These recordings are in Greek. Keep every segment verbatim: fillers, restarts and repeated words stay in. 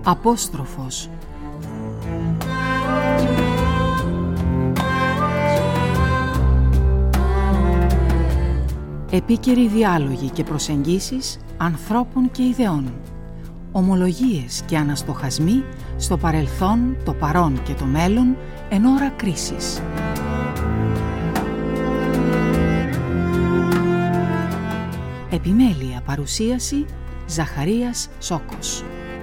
Απόστροφος. Επίκαιροι διάλογοι και προσεγγίσεις ανθρώπων και ιδεών. Ομολογίες και αναστοχασμοί στο παρελθόν, το παρόν και το μέλλον εν ώρα κρίσης. Επιμέλεια παρουσίαση Ζαχαρίας Σόκος.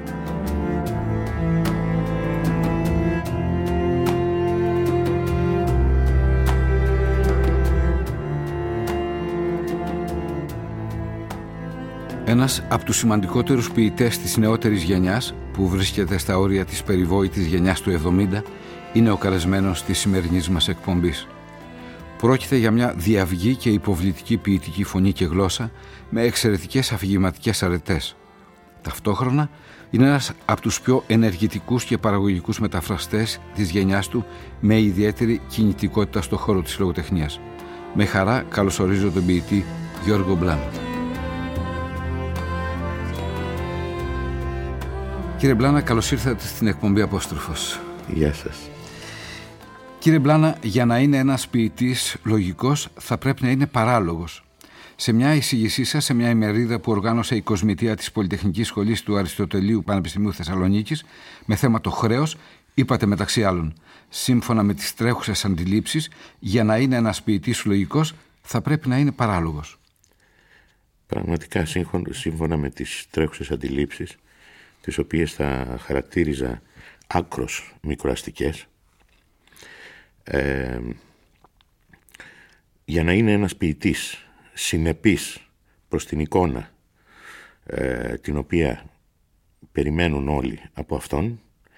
Ένας από τους σημαντικότερους ποιητές της νεότερης γενιάς, που βρίσκεται στα όρια της περιβόητης γενιάς του εβδομήντα, είναι ο καλεσμένος της σημερινής μας εκπομπής. Πρόκειται για μια διαυγή και υποβλητική ποιητική φωνή και γλώσσα με εξαιρετικές αφηγηματικές αρετές. Ταυτόχρονα είναι ένας από τους πιο ενεργητικούς και παραγωγικούς μεταφραστές της γενιάς του, με ιδιαίτερη κινητικότητα στον χώρο της λογοτεχνίας. Με χαρά καλωσορίζω τον ποιητή Γιώργο Μπλάνα. Κύριε Μπλάνα, καλώς ήρθατε στην εκπομπή Απόστροφος. Γεια σας. Κύριε Μπλάνα, για να είναι ένας ποιητής λογικός θα πρέπει να είναι παράλογος. Σε μια εισήγησή σας, σε μια ημερίδα που οργάνωσε η Κοσμητεία της Πολυτεχνικής Σχολής του Αριστοτελείου Πανεπιστημίου Θεσσαλονίκης με θέμα το χρέος, είπατε μεταξύ άλλων, σύμφωνα με τις τρέχουσες αντιλήψεις, για να είναι ένας ποιητής λογικός θα πρέπει να είναι παράλογος. Πραγματικά, σύμφωνα με τις τρέχουσες αντιλήψεις, τις οποίες θα χαρακτήριζα άκρως μικροαστικές, ε, για να είναι ένας ποιητής συνεπής προς την εικόνα ε, την οποία περιμένουν όλοι από αυτόν,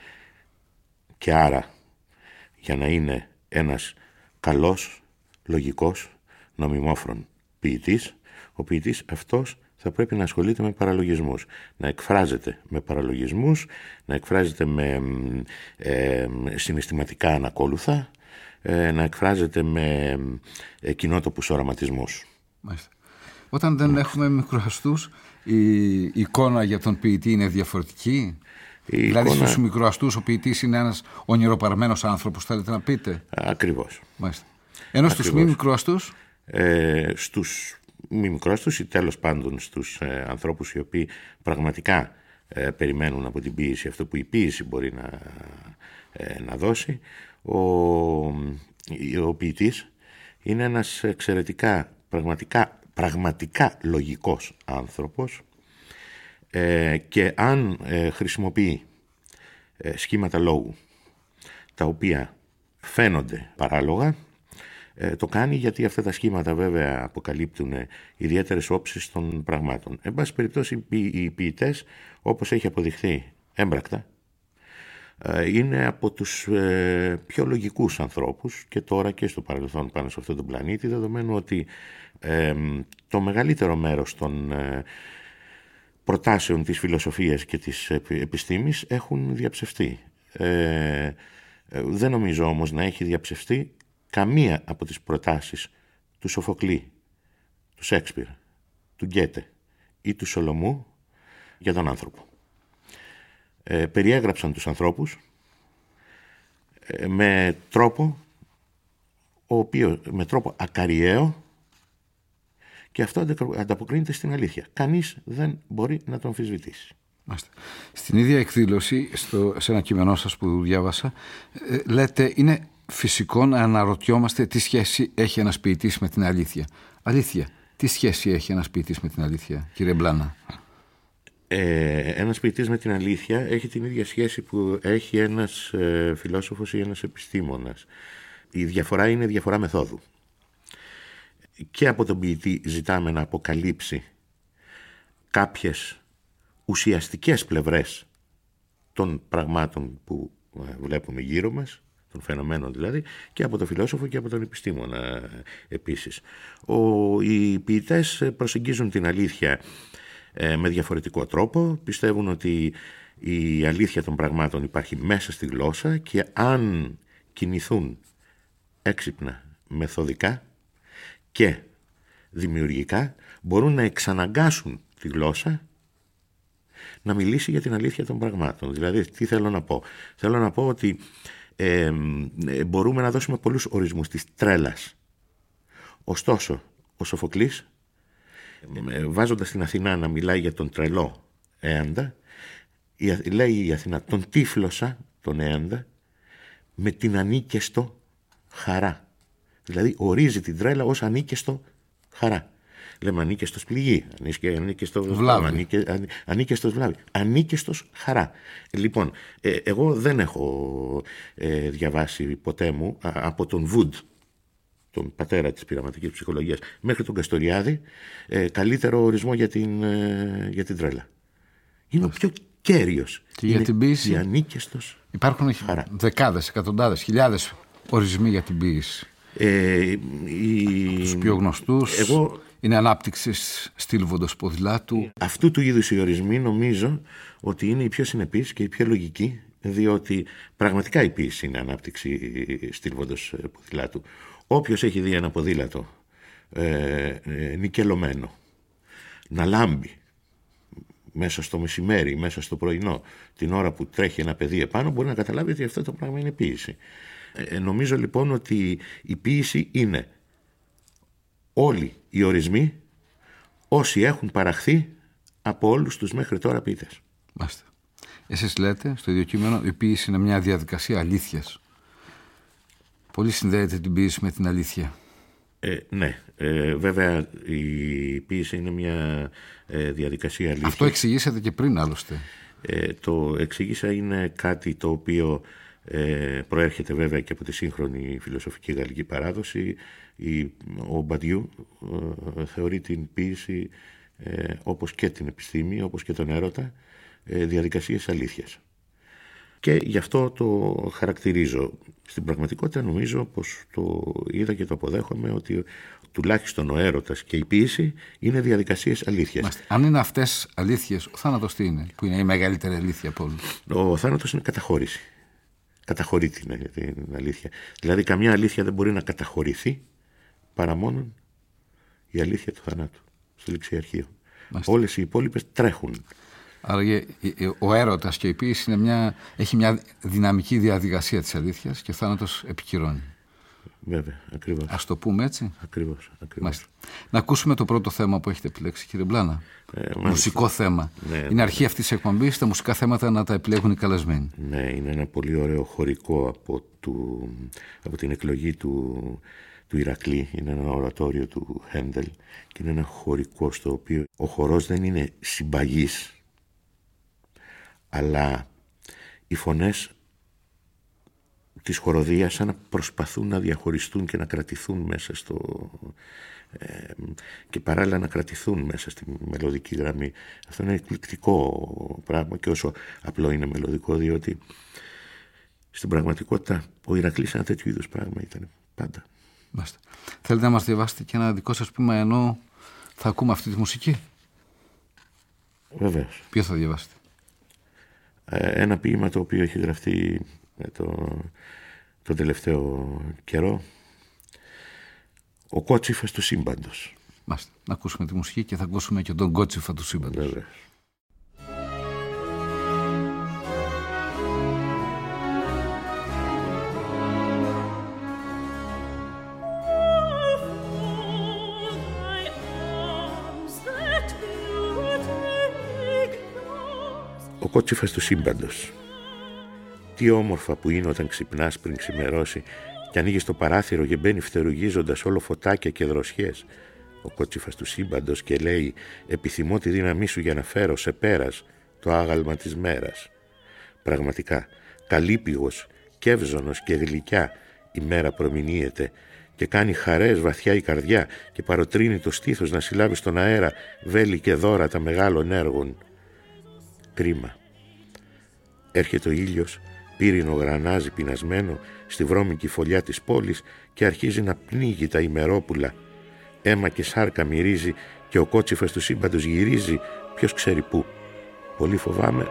και άρα για να είναι ένας καλός, λογικός, νομιμόφρον ποιητής, ο ποιητής αυτός θα πρέπει να ασχολείται με παραλογισμούς, να εκφράζεται με παραλογισμούς, να εκφράζεται με ε, συναισθηματικά ανακόλουθα, ε, να εκφράζεται με ε, κοινότοπους οραματισμούς. Μάλιστα. Όταν δεν έχουμε μικροαστούς, η εικόνα για τον ποιητή είναι διαφορετική. Η δηλαδή εικόνα... στους μικροαστούς ο ποιητής είναι ένας ονειροπαρμένος άνθρωπος, θέλετε να πείτε. Ακριβώς. Μάλιστα. Ενώ στους μη μικροαστούς... Ε, στους μη μικρόστους ή τέλος πάντων στους ε, ανθρώπους οι οποίοι πραγματικά ε, περιμένουν από την ποίηση αυτό που η ποίηση μπορεί να, ε, να δώσει, ο, ο ποιητής είναι ένας εξαιρετικά πραγματικά, πραγματικά λογικός άνθρωπος, ε, και αν ε, χρησιμοποιεί ε, σχήματα λόγου τα οποία φαίνονται παράλογα, Ε, το κάνει γιατί αυτά τα σχήματα βέβαια αποκαλύπτουν ιδιαίτερες όψεις των πραγμάτων. Εν πάση περιπτώσει, οι ποιητές, όπως έχει αποδειχθεί έμπρακτα, ε, είναι από τους ε, πιο λογικούς ανθρώπους και τώρα και στο παρελθόν πάνω σε αυτόν τον πλανήτη, δεδομένου ότι ε, το μεγαλύτερο μέρος των ε, προτάσεων της φιλοσοφίας και της επιστήμης έχουν διαψευστεί. Ε, ε, δεν νομίζω όμως να έχει διαψευστεί καμία από τις προτάσεις του Σοφοκλή, του Σέξπιρ, του Γκέτε ή του Σολομού για τον άνθρωπο. Ε, περιέγραψαν τους ανθρώπους ε, με τρόπο, ο οποίος, με τρόπο ακαριαίο, και αυτό ανταποκρίνεται στην αλήθεια. Κανείς δεν μπορεί να τον αμφισβητήσει. Στην ίδια εκδήλωση, στο, σε ένα κείμενό σας που διάβασα, ε, λέτε είναι φυσικό να αναρωτιόμαστε τι σχέση έχει ένας ποιητής με την αλήθεια. Αλήθεια, τι σχέση έχει ένας ποιητής με την αλήθεια, κύριε Μπλάνα? Ε, ένας ποιητής με την αλήθεια έχει την ίδια σχέση που έχει ένας ε, φιλόσοφος ή ένας επιστήμονας. Η διαφορά είναι διαφορά μεθόδου. Και από τον ποιητή ζητάμε να αποκαλύψει κάποιες ουσιαστικές πλευρές των πραγμάτων που βλέπουμε γύρω μας, των φαινομένων δηλαδή, και από τον φιλόσοφο και από τον επιστήμονα επίσης. Ο, οι ποιητές προσεγγίζουν την αλήθεια ε, με διαφορετικό τρόπο. Πιστεύουν ότι η αλήθεια των πραγμάτων υπάρχει μέσα στη γλώσσα και αν κινηθούν έξυπνα, μεθοδικά και δημιουργικά, μπορούν να εξαναγκάσουν τη γλώσσα να μιλήσει για την αλήθεια των πραγμάτων. Δηλαδή, τι θέλω να πω. Θέλω να πω ότι ε, ε, μπορούμε να δώσουμε πολλούς ορισμούς της τρέλας. Ωστόσο, ο Σοφοκλής, ε, βάζοντας την Αθηνά να μιλάει για τον τρελό Έαντα, λέει η Αθηνά τον τύφλωσα τον Έαντα με την ανίκαιστο χαρά. Δηλαδή ορίζει την τρέλα ως ανίκαιστο χαρά. Λέμε ανίκαιστος πληγή, ανίκαιστος βλάβη, ανίκαι, ανίκαιστος βλάβη, ανίκαιστος χαρά. Λοιπόν, ε, εγώ δεν έχω ε, διαβάσει ποτέ μου α, από τον Βουντ, τον πατέρα της πειραματικής ψυχολογίας, μέχρι τον Καστοριάδη, ε, καλύτερο ορισμό για την, ε, για την τρέλα. Είναι ο πιο κέριος. Και για την ποίηση η ανίκαιστος υπάρχουν χαρά. Δεκάδες, εκατοντάδες, χιλιάδες ορισμοί για την ποίηση. Ε, η... Τους πιο γνωστούς εγώ... είναι ανάπτυξη στυλ βοντοσποδηλάτου. Αυτού του είδους οι ορισμοί νομίζω ότι είναι οι πιο συνεπείς και οι πιο λογικοί, διότι πραγματικά η ποίηση είναι ανάπτυξη στυλ βοντοσποδηλάτου. Όποιος έχει δει ένα ποδήλατο ε, ε, νικελωμένο να λάμπει μέσα στο μεσημέρι, μέσα στο πρωινό, την ώρα που τρέχει ένα παιδί επάνω, μπορεί να καταλάβει ότι αυτό το πράγμα είναι ποίηση. Ε, νομίζω λοιπόν ότι η ποίηση είναι όλοι οι ορισμοί όσοι έχουν παραχθεί από όλους τους μέχρι τώρα ποιητές. Μάλιστα. Εσείς λέτε στο ίδιο κείμενο η ποίηση είναι μια διαδικασία αλήθειας. Πολύ συνδέεται την ποίηση με την αλήθεια. Ε, ναι, ε, βέβαια η ποίηση είναι μια ε, διαδικασία αλήθειας. Αυτό εξηγήσατε και πριν άλλωστε. Ε, το εξήγησα, είναι κάτι το οποίο ε, προέρχεται βέβαια και από τη σύγχρονη φιλοσοφική γαλλική παράδοση. Η, ο Μπαντιού ε, θεωρεί την ποίηση ε, όπως και την επιστήμη, όπως και τον έρωτα, ε, διαδικασίες αλήθειας. Και γι' αυτό το χαρακτηρίζω. Στην πραγματικότητα νομίζω πως το είδα και το αποδέχομαι ότι τουλάχιστον ο έρωτας και η ποίηση είναι διαδικασίες αλήθειας. Μάστε. Αν είναι αυτές αλήθειες, ο θάνατος τι είναι, που είναι η μεγαλύτερη αλήθεια από όλους? Ο θάνατος είναι καταχώρηση. Καταχωρεί την, την αλήθεια. Δηλαδή καμιά αλήθεια δεν μπορεί να καταχωρηθεί παρά μόνο η αλήθεια του θανάτου στο ληξιαρχείο. Μάστε. Όλες οι υπόλοιπες τρέχουν. Άρα ο έρωτας και η ποίηση είναι μια, έχει μια δυναμική διαδικασία της αλήθειας και ο θάνατος επικυρώνει. Βέβαια, ακριβώς. Ας το πούμε έτσι. Ακριβώς, ακριβώς. Να ακούσουμε το πρώτο θέμα που έχετε επιλέξει, κύριε Μπλάνα. Ε, Μουσικό θέμα. Ναι, είναι ναι. Αρχή αυτής της εκπομπής τα μουσικά θέματα να τα επιλέγουν οι καλεσμένοι. Ναι, είναι ένα πολύ ωραίο χορικό από, του, από την εκλογή του, του Ηρακλή. Είναι ένα ορατόριο του Χέντελ και είναι ένα χορικό στο οποίο ο χορός δεν είναι συμπαγής, αλλά οι φωνές της χοροδίας σαν να προσπαθούν να διαχωριστούν και να κρατηθούν μέσα στο... Ε, και παράλληλα να κρατηθούν μέσα στη μελωδική γραμμή. Αυτό είναι εκπληκτικό πράγμα και όσο απλό είναι μελωδικό, διότι στην πραγματικότητα ο Ηρακλής ένα τέτοιο είδους πράγμα ήταν πάντα. Μάλιστα. Θέλετε να μας διαβάσετε και ένα δικό σας ποίημα ενώ θα ακούμε αυτή τη μουσική? Βεβαίως. Ποιο θα διαβάσετε? Ένα ποίημα το οποίο έχει γραφτεί το, το τελευταίο καιρό, ο Κότσιφας του Σύμπαντος. Μάλιστα. Να ακούσουμε τη μουσική και θα ακούσουμε και τον Κότσιφα του Σύμπαντος. Βέβαια. Ο Κότσιφας του Σύμπαντος. Τι όμορφα που είναι όταν ξυπνάς πριν ξημερώσει και ανοίγεις το παράθυρο και μπαίνει φτερουγίζοντας όλο φωτάκια και δροσιές. Ο Κότσιφας του Σύμπαντος και λέει: επιθυμώ τη δύναμή σου για να φέρω σε πέρας το άγαλμα της μέρας. Πραγματικά, καλύπηγος, κεύζωνος και γλυκιά η μέρα προμηνύεται και κάνει χαρές βαθιά η καρδιά και παροτρύνει το στήθος να συλλάβει στον αέρα βέλη και δώρα τα μεγάλων έργων. Κρίμα. Έρχεται ο ήλιος, πύρινο γρανάζι πεινασμένο, στη βρώμικη φωλιά της πόλης και αρχίζει να πνίγει τα ημερόπουλα. Αίμα και σάρκα μυρίζει και ο Κότσιφας του Σύμπαντος γυρίζει ποιος ξέρει πού. Πολύ φοβάμαι.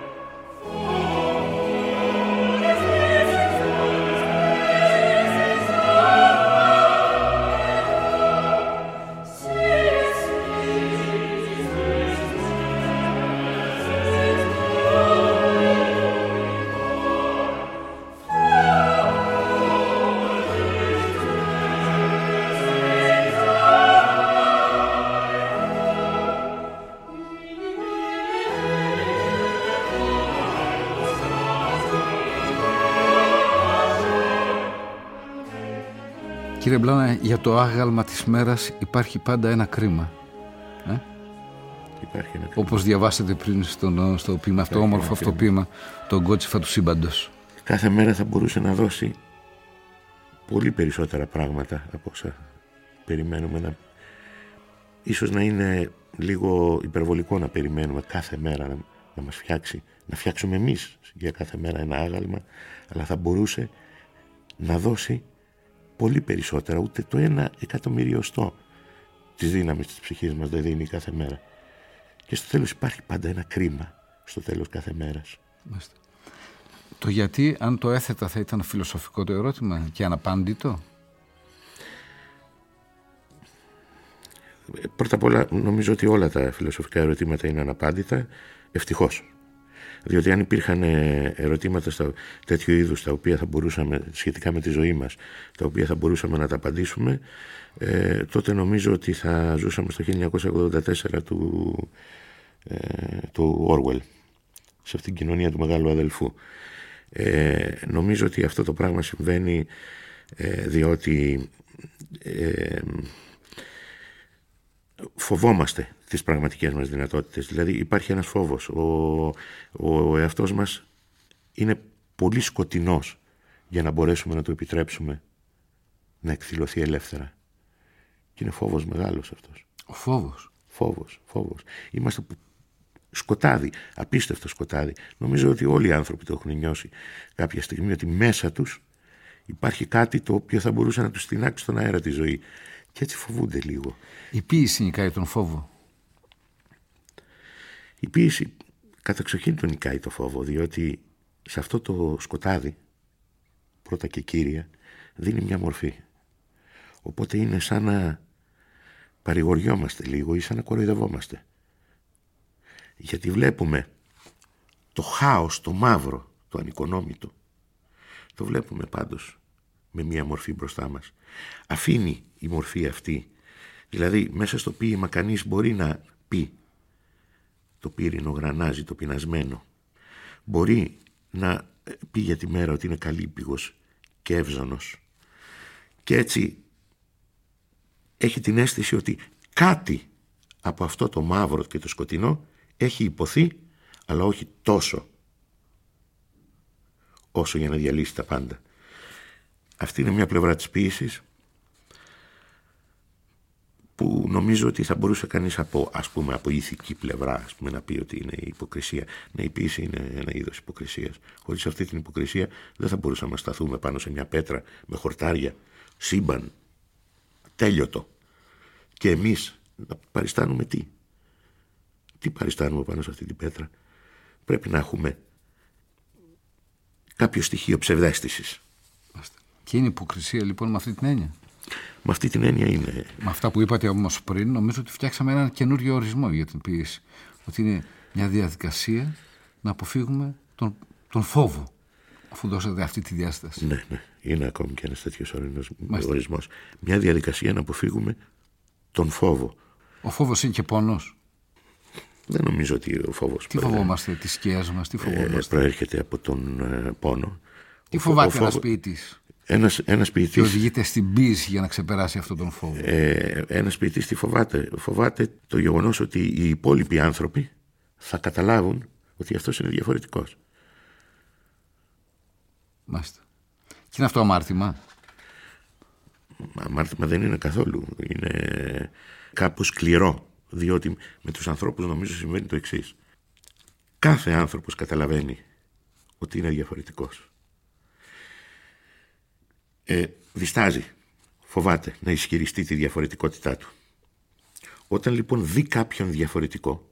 Κύριε Μπλάνα, για το άγαλμα της μέρας υπάρχει πάντα ένα κρίμα. Ε? Υπάρχει ένα κρίμα. Όπως διαβάσατε πριν στον, στο ποίημα αυτό, όμορφο αυτό ποίημα, τον κότσιφα του σύμπαντος. Κάθε μέρα θα μπορούσε να δώσει πολύ περισσότερα πράγματα από όσα περιμένουμε. Να... Ίσως να είναι λίγο υπερβολικό να περιμένουμε κάθε μέρα να, να μας φτιάξει, να φτιάξουμε εμείς για κάθε μέρα ένα άγαλμα, αλλά θα μπορούσε να δώσει πολύ περισσότερα, ούτε το ένα εκατομμυριοστό της δύναμης της ψυχής μας δεν δίνει κάθε μέρα. Και στο τέλος υπάρχει πάντα ένα κρίμα στο τέλος κάθε μέρας. Μάλιστα. Το γιατί, αν το έθετα, θα ήταν φιλοσοφικό το ερώτημα και αναπάντητο. Πρώτα απ' όλα νομίζω ότι όλα τα φιλοσοφικά ερωτήματα είναι αναπάντητα, ευτυχώς. Διότι αν υπήρχαν ερωτήματα στα, τέτοιου είδους τα οποία θα μπορούσαμε, σχετικά με τη ζωή μας, τα οποία θα μπορούσαμε να τα απαντήσουμε, ε, τότε νομίζω ότι θα ζούσαμε στο χίλια εννιακόσια ογδόντα τέσσερα του, ε, του Orwell, σε αυτήν την κοινωνία του μεγάλου αδελφού. Ε, νομίζω ότι αυτό το πράγμα συμβαίνει ε, διότι ε, φοβόμαστε τις πραγματικές μας δυνατότητες. Δηλαδή υπάρχει ένας φόβος. Ο, ο εαυτός μας είναι πολύ σκοτεινός για να μπορέσουμε να του επιτρέψουμε να εκδηλωθεί ελεύθερα. Και είναι φόβος μεγάλος αυτός. Ο φόβος. Φόβος, φόβος. Είμαστε σκοτάδι, απίστευτο σκοτάδι. Νομίζω ότι όλοι οι άνθρωποι το έχουν νιώσει κάποια στιγμή, ότι μέσα τους υπάρχει κάτι το οποίο θα μπορούσε να τους τεινάξει στον αέρα τη ζωή. Και έτσι φοβούνται λίγο. Η ποίηση νικάει τον φόβο. Η ποίηση καταξοχήν τον νικάει το φόβο, διότι σε αυτό το σκοτάδι, πρώτα και κύρια, δίνει μια μορφή. Οπότε είναι σαν να παρηγοριόμαστε λίγο ή σαν να κοροϊδευόμαστε. Γιατί βλέπουμε το χάος, το μαύρο, το ανοικονόμητο. Το βλέπουμε πάντως με μια μορφή μπροστά μας. Αφήνει η μορφή αυτή. Δηλαδή μέσα στο ποίημα κανείς μπορεί να πει το πύρινο γρανάζι, το πεινασμένο. Μπορεί να πει για τη μέρα ότι είναι καλύπηγος και εύζωνος. Και έτσι έχει την αίσθηση ότι κάτι από αυτό το μαύρο και το σκοτεινό έχει υποθεί, αλλά όχι τόσο όσο για να διαλύσει τα πάντα. Αυτή είναι μια πλευρά της ποίησης που νομίζω ότι θα μπορούσε κανείς από, ας πούμε, από ηθική πλευρά, ας πούμε, να πει ότι είναι η υποκρισία. Ναι, η ποίηση είναι ένα είδος υποκρισίας. Χωρίς αυτή την υποκρισία δεν θα μπορούσαμε να σταθούμε πάνω σε μια πέτρα με χορτάρια, σύμπαν, τέλειωτο. Και εμείς να παριστάνουμε τι. Τι παριστάνουμε πάνω σε αυτή την πέτρα. Πρέπει να έχουμε κάποιο στοιχείο ψευδαίσθησης. Και είναι υποκρισία λοιπόν με αυτή την έννοια. Με αυτή την έννοια είναι. Με αυτά που είπατε όμως πριν, νομίζω ότι φτιάξαμε έναν καινούριο ορισμό για την ποίηση. Ότι είναι μια διαδικασία να αποφύγουμε τον, τον φόβο, αφού δώσατε αυτή τη διάσταση. Ναι, ναι. Είναι ακόμη και ένας τέτοιος ορισμός. Μια διαδικασία να αποφύγουμε τον φόβο. Ο φόβος είναι και πόνος. Δεν νομίζω ότι ο φόβος. Τι φοβόμαστε, τις σκιές μας, τι φοβόμαστε. Ε, προέρχεται από τον ε, πόνο. Τι φοβάται φόβο... ένας ποιητής. Ένας, ένας ποιητής. Και οδηγείται στην ποίηση για να ξεπεράσει αυτόν τον φόβο. Ε, ένας ποιητής τι φοβάται. Φοβάται το γεγονός ότι οι υπόλοιποι άνθρωποι θα καταλάβουν ότι αυτός είναι διαφορετικός. Μάλιστα. Και είναι αυτό αμάρτημα. Αμάρτημα δεν είναι καθόλου. Είναι κάπως σκληρό. Διότι με τους ανθρώπους νομίζω συμβαίνει το εξής. Κάθε άνθρωπος καταλαβαίνει ότι είναι διαφορετικός. Ε, διστάζει, φοβάται να ισχυριστεί τη διαφορετικότητά του. Όταν λοιπόν δει κάποιον διαφορετικό,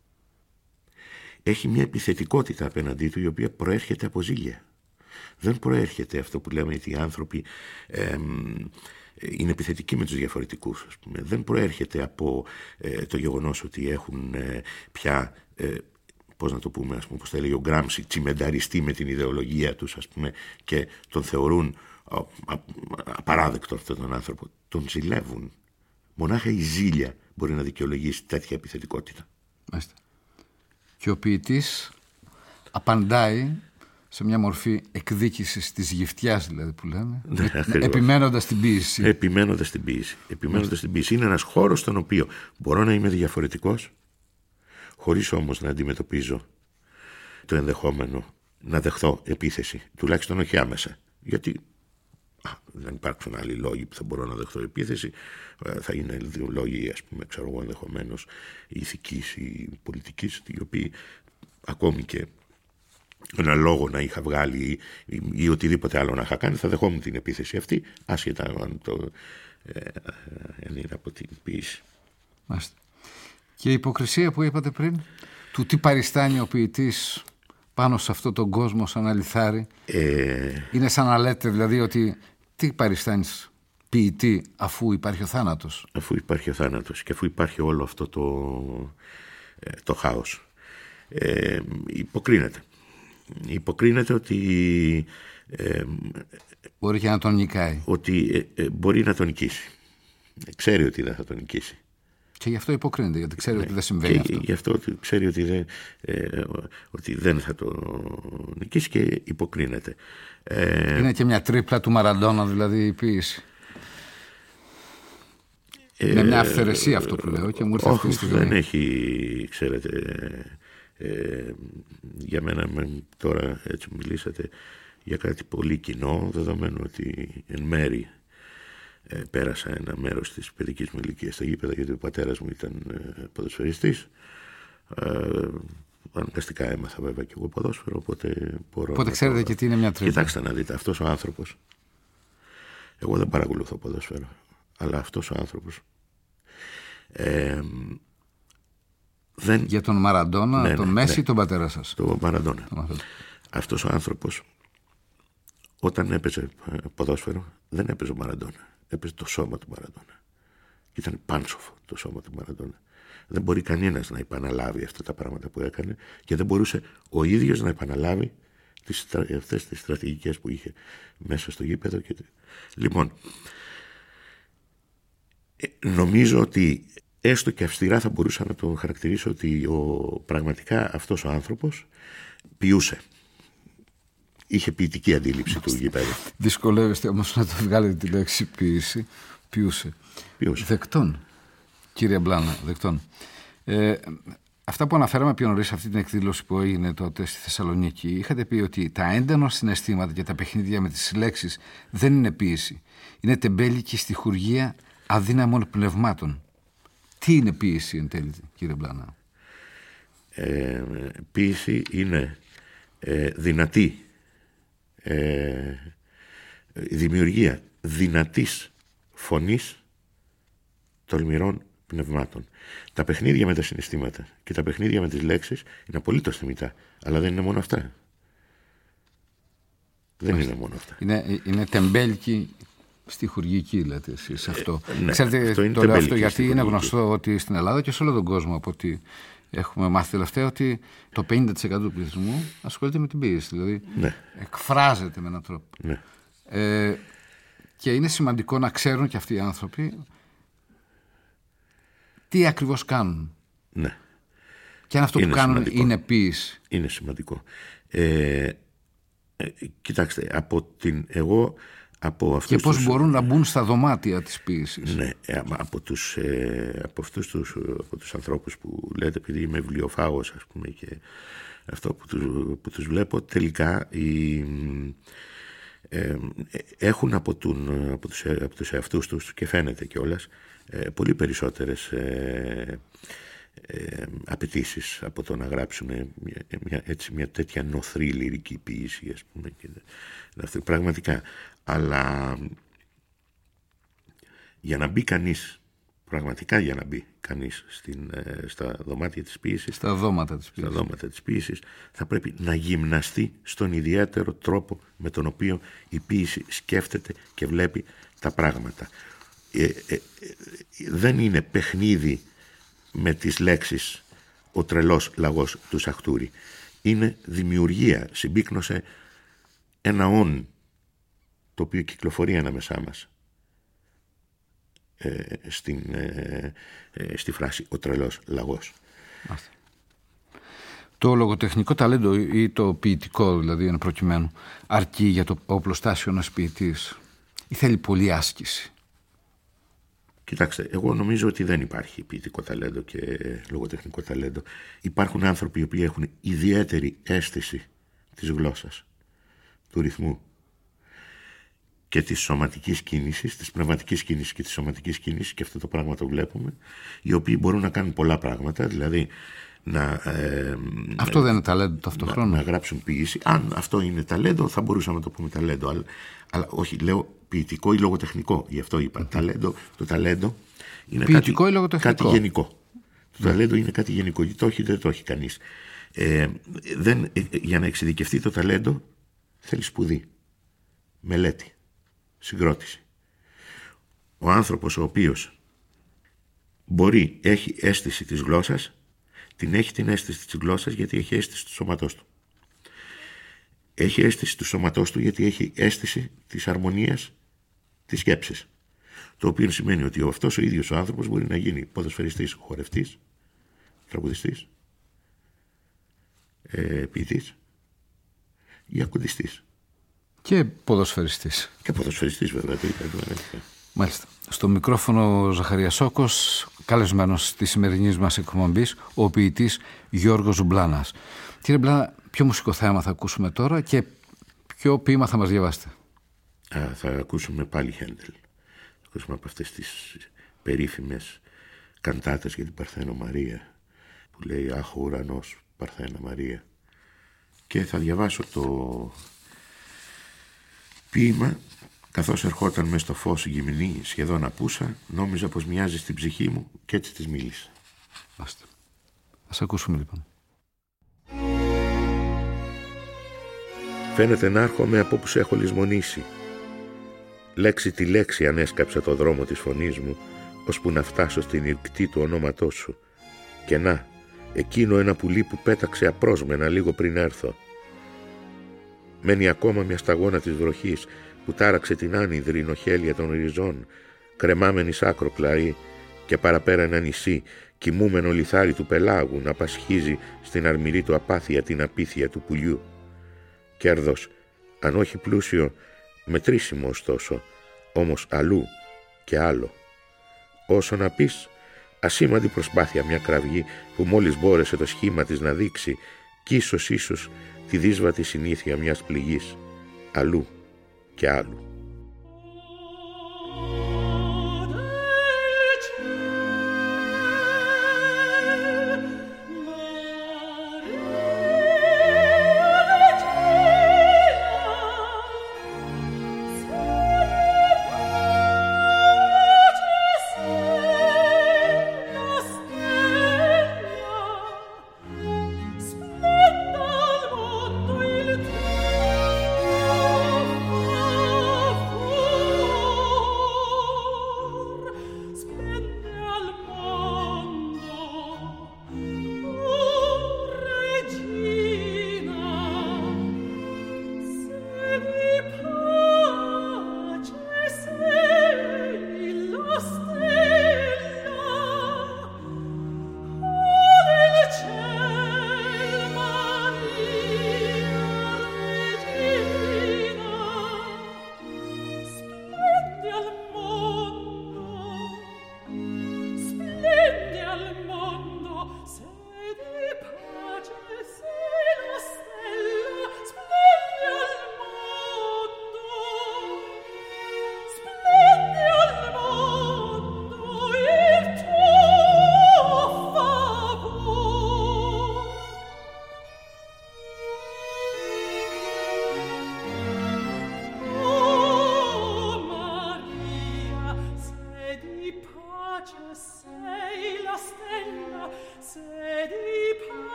έχει μια επιθετικότητα απέναντί του η οποία προέρχεται από ζήλια. Δεν προέρχεται αυτό που λέμε ότι οι άνθρωποι ε, είναι επιθετικοί με τους διαφορετικούς. Ας πούμε. Δεν προέρχεται από ε, το γεγονός ότι έχουν ε, πια, ε, πώς να το πούμε, ας πούμε, πώς θα λέει ο Γκράμψη, τσιμενταριστεί με την ιδεολογία τους, ας πούμε, και τον θεωρούν α, α, απαράδεκτο αυτόν τον άνθρωπο. Τον ζηλεύουν. Μονάχα η ζήλια μπορεί να δικαιολογήσει τέτοια επιθετικότητα. Μάλιστα. Και ο ποιητής απαντάει σε μια μορφή εκδίκησης της γυφτιάς, δηλαδή που λέμε, ναι, επιμένοντας την ποίηση. Επιμένοντας την ποίηση. Επιμένοντας την ποίηση. Είναι ένας χώρος στον οποίο μπορώ να είμαι διαφορετικός, χωρίς όμως να αντιμετωπίζω το ενδεχόμενο να δεχθώ επίθεση, τουλάχιστον όχι άμεσα. Γιατί α, δεν υπάρχουν άλλοι λόγοι που θα μπορώ να δεχθώ επίθεση. Θα είναι δύο λόγοι, ας πούμε, ξέρω εγώ, ενδεχομένως ηθικής ή πολιτικής, οι οποίοι ακόμη και ένα λόγο να είχα βγάλει ή, ή οτιδήποτε άλλο να είχα κάνει, θα δεχόμουν την επίθεση αυτή, άσχετα αν το ε, ε, είναι από την ποίηση. Μάλιστα. Και η υποκρισία που είπατε πριν, του τι παριστάνει ο ποιητής πάνω σε αυτόν τον κόσμο σαν αληθάρι, ε... είναι σαν να λέτε δηλαδή ότι τι παριστάνεις ποιητή αφού υπάρχει ο θάνατος. Αφού υπάρχει ο θάνατος και αφού υπάρχει όλο αυτό το, το χάος. Ε, υποκρίνεται. Υποκρίνεται ότι ε, μπορεί και να τον νικάει. Ότι ε, ε, μπορεί να τον νικήσει. Ξέρει ότι δεν θα τον νικήσει. Και γι' αυτό υποκρίνεται, γιατί ξέρει, ναι, ότι δεν συμβαίνει και αυτό. Γι' αυτό ξέρει ότι δεν, ε, ότι δεν θα το νικήσει και υποκρίνεται. Ε, Είναι και μια τρίπλα του Μαραντόνα, δηλαδή η ποίηση. Ε, Είναι μια αυθαιρεσία αυτό που λέω και μου ήρθε αυτή τη στιγμή. Δεν έχει, ξέρετε, ε, για μένα τώρα έτσι μιλήσατε για κάτι πολύ κοινό, δεδομένου ότι εν μέρη Ε, πέρασα ένα μέρος της παιδικής μου ηλικίας στο γήπεδο, γιατί ο πατέρας μου ήταν ε, ποδοσφαιριστής. Ε, αναγκαστικά έμαθα βέβαια και εγώ ποδόσφαιρο, οπότε μπορώ. Οπότε ξέρετε το... και τι είναι μια τρίπλα. Κοιτάξτε να δείτε, αυτός ο άνθρωπος, εγώ δεν παρακολουθώ ποδόσφαιρο, αλλά αυτός ο άνθρωπος ε, δεν... Για τον Μαραντόνα, ναι, τον ναι, Μέση, ναι, τον πατέρα σας. Τον Μαραντόνα. Αυτός ο άνθρωπος όταν έπαιζε ποδόσφαιρο δεν έπαιζε ο Μαραντόνα. Έπαιζε το σώμα του Μαραντόνα. Ήταν πάνσοφο το σώμα του Μαραντόνα. Δεν μπορεί κανένας να επαναλάβει αυτά τα πράγματα που έκανε και δεν μπορούσε ο ίδιος να επαναλάβει τις, αυτές τις στρατηγικές που είχε μέσα στο γήπεδο. Και... Λοιπόν, νομίζω ότι έστω και αυστηρά θα μπορούσα να το χαρακτηρίσω ότι ο, πραγματικά αυτός ο άνθρωπος ποιούσε. Είχε ποιητική αντίληψη του γηπέδου. Δυσκολεύεστε όμως να το βγάλετε τη λέξη ποιήση. Ποιούσε. Ποιούσε. Δεκτών, κύριε Μπλάνα, δεκτών. Ε, αυτά που αναφέραμε πιο νωρίς σε αυτή την εκδήλωση που έγινε τότε στη Θεσσαλονίκη, είχατε πει ότι τα έντονα συναισθήματα και τα παιχνίδια με τις λέξεις δεν είναι ποιήση. Είναι τεμπέλικη στιχουργία αδύναμων πνευμάτων. Τι είναι ποιήση εν τέλει, κύριε Μπλάνα? Ε, ποιήση είναι ε, δυνατή Ε, δημιουργία δυνατής φωνής τολμηρών πνευμάτων. Τα παιχνίδια με τα συναισθήματα και τα παιχνίδια με τις λέξεις είναι απολύτως θεμιτά, αλλά δεν είναι μόνο αυτά. Δεν Μάλιστα. είναι μόνο αυτά. Είναι, είναι τεμπέλικη στιχουργική, λέτε εσείς αυτό. Ε, ναι, Ξέρετε, αυτό το λέω αυτό γιατί είναι γνωστό ότι στην Ελλάδα και σε όλο τον κόσμο, από ότι έχουμε μάθει τελευταία, ότι το πενήντα τοις εκατό του πληθυσμού ασχολείται με την ποίηση. Δηλαδή ναι. εκφράζεται με έναν τρόπο. Ναι. Ε, και είναι σημαντικό να ξέρουν και αυτοί οι άνθρωποι τι ακριβώς κάνουν. Ναι. Και αν αυτό είναι που κάνουν σημαντικό. είναι ποίηση. Είναι σημαντικό. Ε, ε, κοιτάξτε, από την εγώ... Από και πώς τους... μπορούν να μπουν στα δωμάτια της ποίησης. Ναι, από τους, ε, από αυτούς τους, από τους ανθρώπους που λέτε, επειδή είμαι βιβλιοφάγος, ας πούμε, και αυτό που τους, που τους βλέπω, τελικά οι, ε, έχουν από, τον, από, τους, από τους εαυτούς τους, και φαίνεται κιόλας, ε, πολύ περισσότερες ε, ε, απαιτήσεις από το να γράψουν μια, μια, έτσι, μια τέτοια νοθρή λυρική ποίηση, ας πούμε, και, αυτό, πραγματικά. Αλλά για να μπει κανείς, πραγματικά για να μπει κανείς στην, στα δωμάτια της ποίησης, στα δώματα της ποίησης. στα δώματα της ποίησης, θα πρέπει να γυμναστεί στον ιδιαίτερο τρόπο με τον οποίο η ποίηση σκέφτεται και βλέπει τα πράγματα. Ε, ε, ε, δεν είναι παιχνίδι με τις λέξεις ο τρελός λαγός του Σαχτούρη. Είναι δημιουργία, συμπίκνωσε ένα όν το οποίο κυκλοφορεί ανάμεσά μας ε, στην, ε, ε, στη φράση «ο τρελός λαγός». Το λογοτεχνικό ταλέντο ή το ποιητικό, δηλαδή εν προκειμένου, αρκεί για το οπλοστάσιο ενός ποιητής ή θέλει πολλή άσκηση? Κοιτάξτε, εγώ νομίζω ότι δεν υπάρχει ποιητικό ταλέντο και λογοτεχνικό ταλέντο. Υπάρχουν άνθρωποι οι οποίοι έχουν ιδιαίτερη αίσθηση της γλώσσας, του ρυθμού και της σωματικής κίνησης, της πνευματικής κίνησης και της σωματικής κίνησης, και αυτό το πράγμα το βλέπουμε, οι οποίοι μπορούν να κάνουν πολλά πράγματα, δηλαδή να... Ε, αυτό δεν είναι ταλέντο ταυτόχρονα. Να, να γράψουν ποίηση. Αν αυτό είναι ταλέντο, θα μπορούσαμε να το πούμε ταλέντο, αλλά, αλλά όχι, λέω ποιητικό ή λογοτεχνικό, γι' αυτό είπα. Mm-hmm. Ταλέντο, το ταλέντο είναι ποιητικό κάτι, ή λογοτεχνικό. Κάτι γενικό. Το ταλέντο είναι κάτι γενικό, γιατί το έχει, δεν το έχει κανείς. Ε, δεν, ε, για να εξειδικευτεί το ταλέντο θέλει σπουδή, μελέτη, συγκρότηση. Ο άνθρωπος ο οποίος μπορεί, έχει αίσθηση της γλώσσας, την έχει την αίσθηση της γλώσσας γιατί έχει αίσθηση του σώματός του. Έχει αίσθηση του σώματός του γιατί έχει αίσθηση της αρμονίας της σκέψης. Το οποίο σημαίνει ότι ο αυτός ο ίδιος ο άνθρωπος μπορεί να γίνει ποδοσφαιριστής, χορευτής, τραγουδιστής, ε, ποιητής ή ακουντιστής. Και ποδοσφαιριστής. Και ποδοσφαιριστής βέβαια. Το είπα, το είπα. Μάλιστα. Στο μικρόφωνο Ζαχαριασόκος, καλεσμένος της σημερινής μας εκπομπής, ο ποιητής Γιώργος Ζουμπλάνας. Κύριε Μπλάνα, ποιο μουσικό θέμα θα ακούσουμε τώρα και ποιο ποίημα θα μας διαβάσετε? Α, θα ακούσουμε πάλι Χέντελ. Θα ακούσουμε από αυτές τις περίφημες καντάτες για την Παρθένο Μαρία, που λέει «Αχ, ο ουρανός, Παρθένα Μαρία». Και θα διαβάσω το ποίημα. Καθώς ερχόταν μες στο φως η γυμνή, σχεδόν απούσα, νόμιζα πως μοιάζει στην ψυχή μου και έτσι της μίλησα. Άστε. Ας ακούσουμε λοιπόν. Φαίνεται να έρχομαι από που σε έχω λησμονήσει. Λέξη τη λέξη ανέσκαψα το δρόμο της φωνής μου, ώσπου να φτάσω στην ηρκτή του ονόματός σου. Και να, εκείνο ένα πουλί που πέταξε απρόσμενα λίγο πριν έρθω. Μένει ακόμα μια σταγόνα της βροχής, που τάραξε την άνυδρη νοχέλια των ριζών, κρεμάμενη σ' άκρο κλαρί, και παραπέρα ένα νησί, κοιμούμενο λιθάρι του πελάγου, να πασχίζει στην αρμηρή του απάθεια την απίθεια του πουλιού. Κέρδος, αν όχι πλούσιο, μετρήσιμο ωστόσο, όμως αλλού και άλλο. Όσο να πεις, ασήμαντη προσπάθεια μια κραυγή που μόλις μπόρεσε το σχήμα της να δείξει, κι ίσως ίσως τη δύσβατη συνήθεια μιας πληγής, αλλού και άλλου.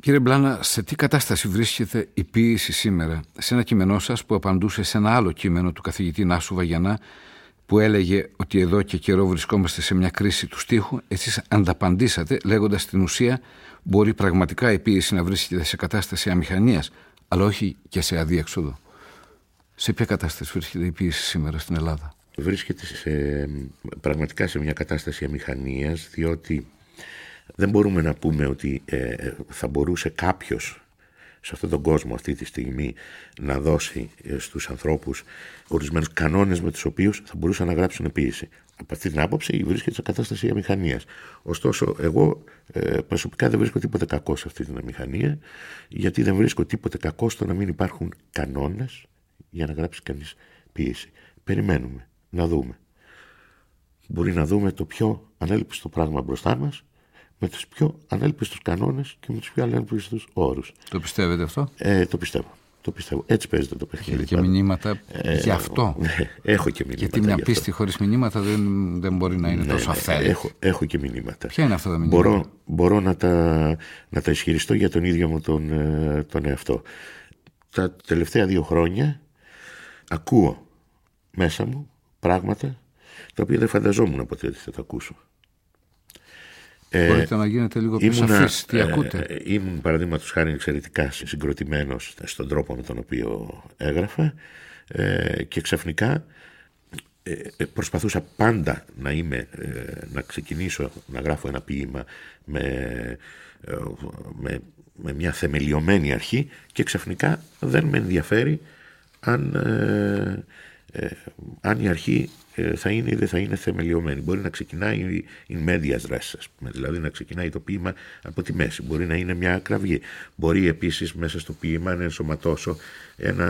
Κύριε Μπλάνα, σε τι κατάσταση βρίσκεται η ποίηση σήμερα? Σε ένα κείμενό σας που απαντούσε σε ένα άλλο κείμενο του καθηγητή Νάσου Βαγιανά, που έλεγε ότι εδώ και καιρό βρισκόμαστε σε μια κρίση του στίχου, εσείς ανταπαντήσατε λέγοντας στην ουσία μπορεί πραγματικά η ποίηση να βρίσκεται σε κατάσταση αμηχανίας, αλλά όχι και σε αδίέξοδο. Σε ποια κατάσταση βρίσκεται η ποίηση σήμερα στην Ελλάδα? Βρίσκεται σε, πραγματικά σε μια κατάσταση αμηχανίας, διότι δεν μπορούμε να πούμε ότι ε, θα μπορούσε κάποιος σε αυτόν τον κόσμο αυτή τη στιγμή να δώσει στους ανθρώπους ορισμένους κανόνες με τους οποίους θα μπορούσαν να γράψουν ποίηση. Από αυτή την άποψη βρίσκεται σε κατάσταση αμηχανίας. Ωστόσο, εγώ ε, προσωπικά δεν βρίσκω τίποτε κακό σε αυτή την αμηχανία, γιατί δεν βρίσκω τίποτε κακό στο να μην υπάρχουν κανόνες για να γράψει κανείς ποίηση. Περιμένουμε να δούμε. Μπορεί να δούμε το πιο ανέλπιστο πράγμα μπροστά μας, με τους πιο ανέλπιστους κανόνες και με τους πιο ανέλπιστους όρους. Το πιστεύετε αυτό? Ε, το πιστεύω. Το πιστεύω. Έτσι παίζεται το παιχνίδι. Έχετε και μηνύματα ε, γι' αυτό? Ε, έχω και μηνύματα. Γιατί μια πίστη χωρίς μηνύματα δεν, δεν μπορεί να είναι ναι, τόσο αυθαίρετη. Έχω, έχω και μηνύματα. Ποια είναι αυτά τα μηνύματα? Μπορώ, μπορώ να, τα, να τα ισχυριστώ για τον ίδιο μου τον, τον εαυτό. Τα τελευταία δύο χρόνια ακούω μέσα μου πράγματα τα οποία δεν φανταζόμουν ποτέ ότι θα τα ακούσω. Μπορείτε ε, να γίνετε λίγο πιο σαφείς, τι ακούτε? Ε, ε, ήμουν παραδείγματος χάρη εξαιρετικά συγκροτημένος στον τρόπο με τον οποίο έγραφα ε, και ξαφνικά ε, προσπαθούσα πάντα να είμαι, ε, να ξεκινήσω να γράφω ένα ποίημα με, ε, με, με μια θεμελιωμένη αρχή και ξαφνικά δεν με ενδιαφέρει αν, ε, ε, αν η αρχή θα είναι ή δεν θα είναι θεμελιωμένη. Μπορεί να ξεκινάει in medias res, δηλαδή να ξεκινάει το ποίημα από τη μέση. Μπορεί να είναι μια κραυγή. Μπορεί επίσης μέσα στο ποίημα να ενσωματώσω ένα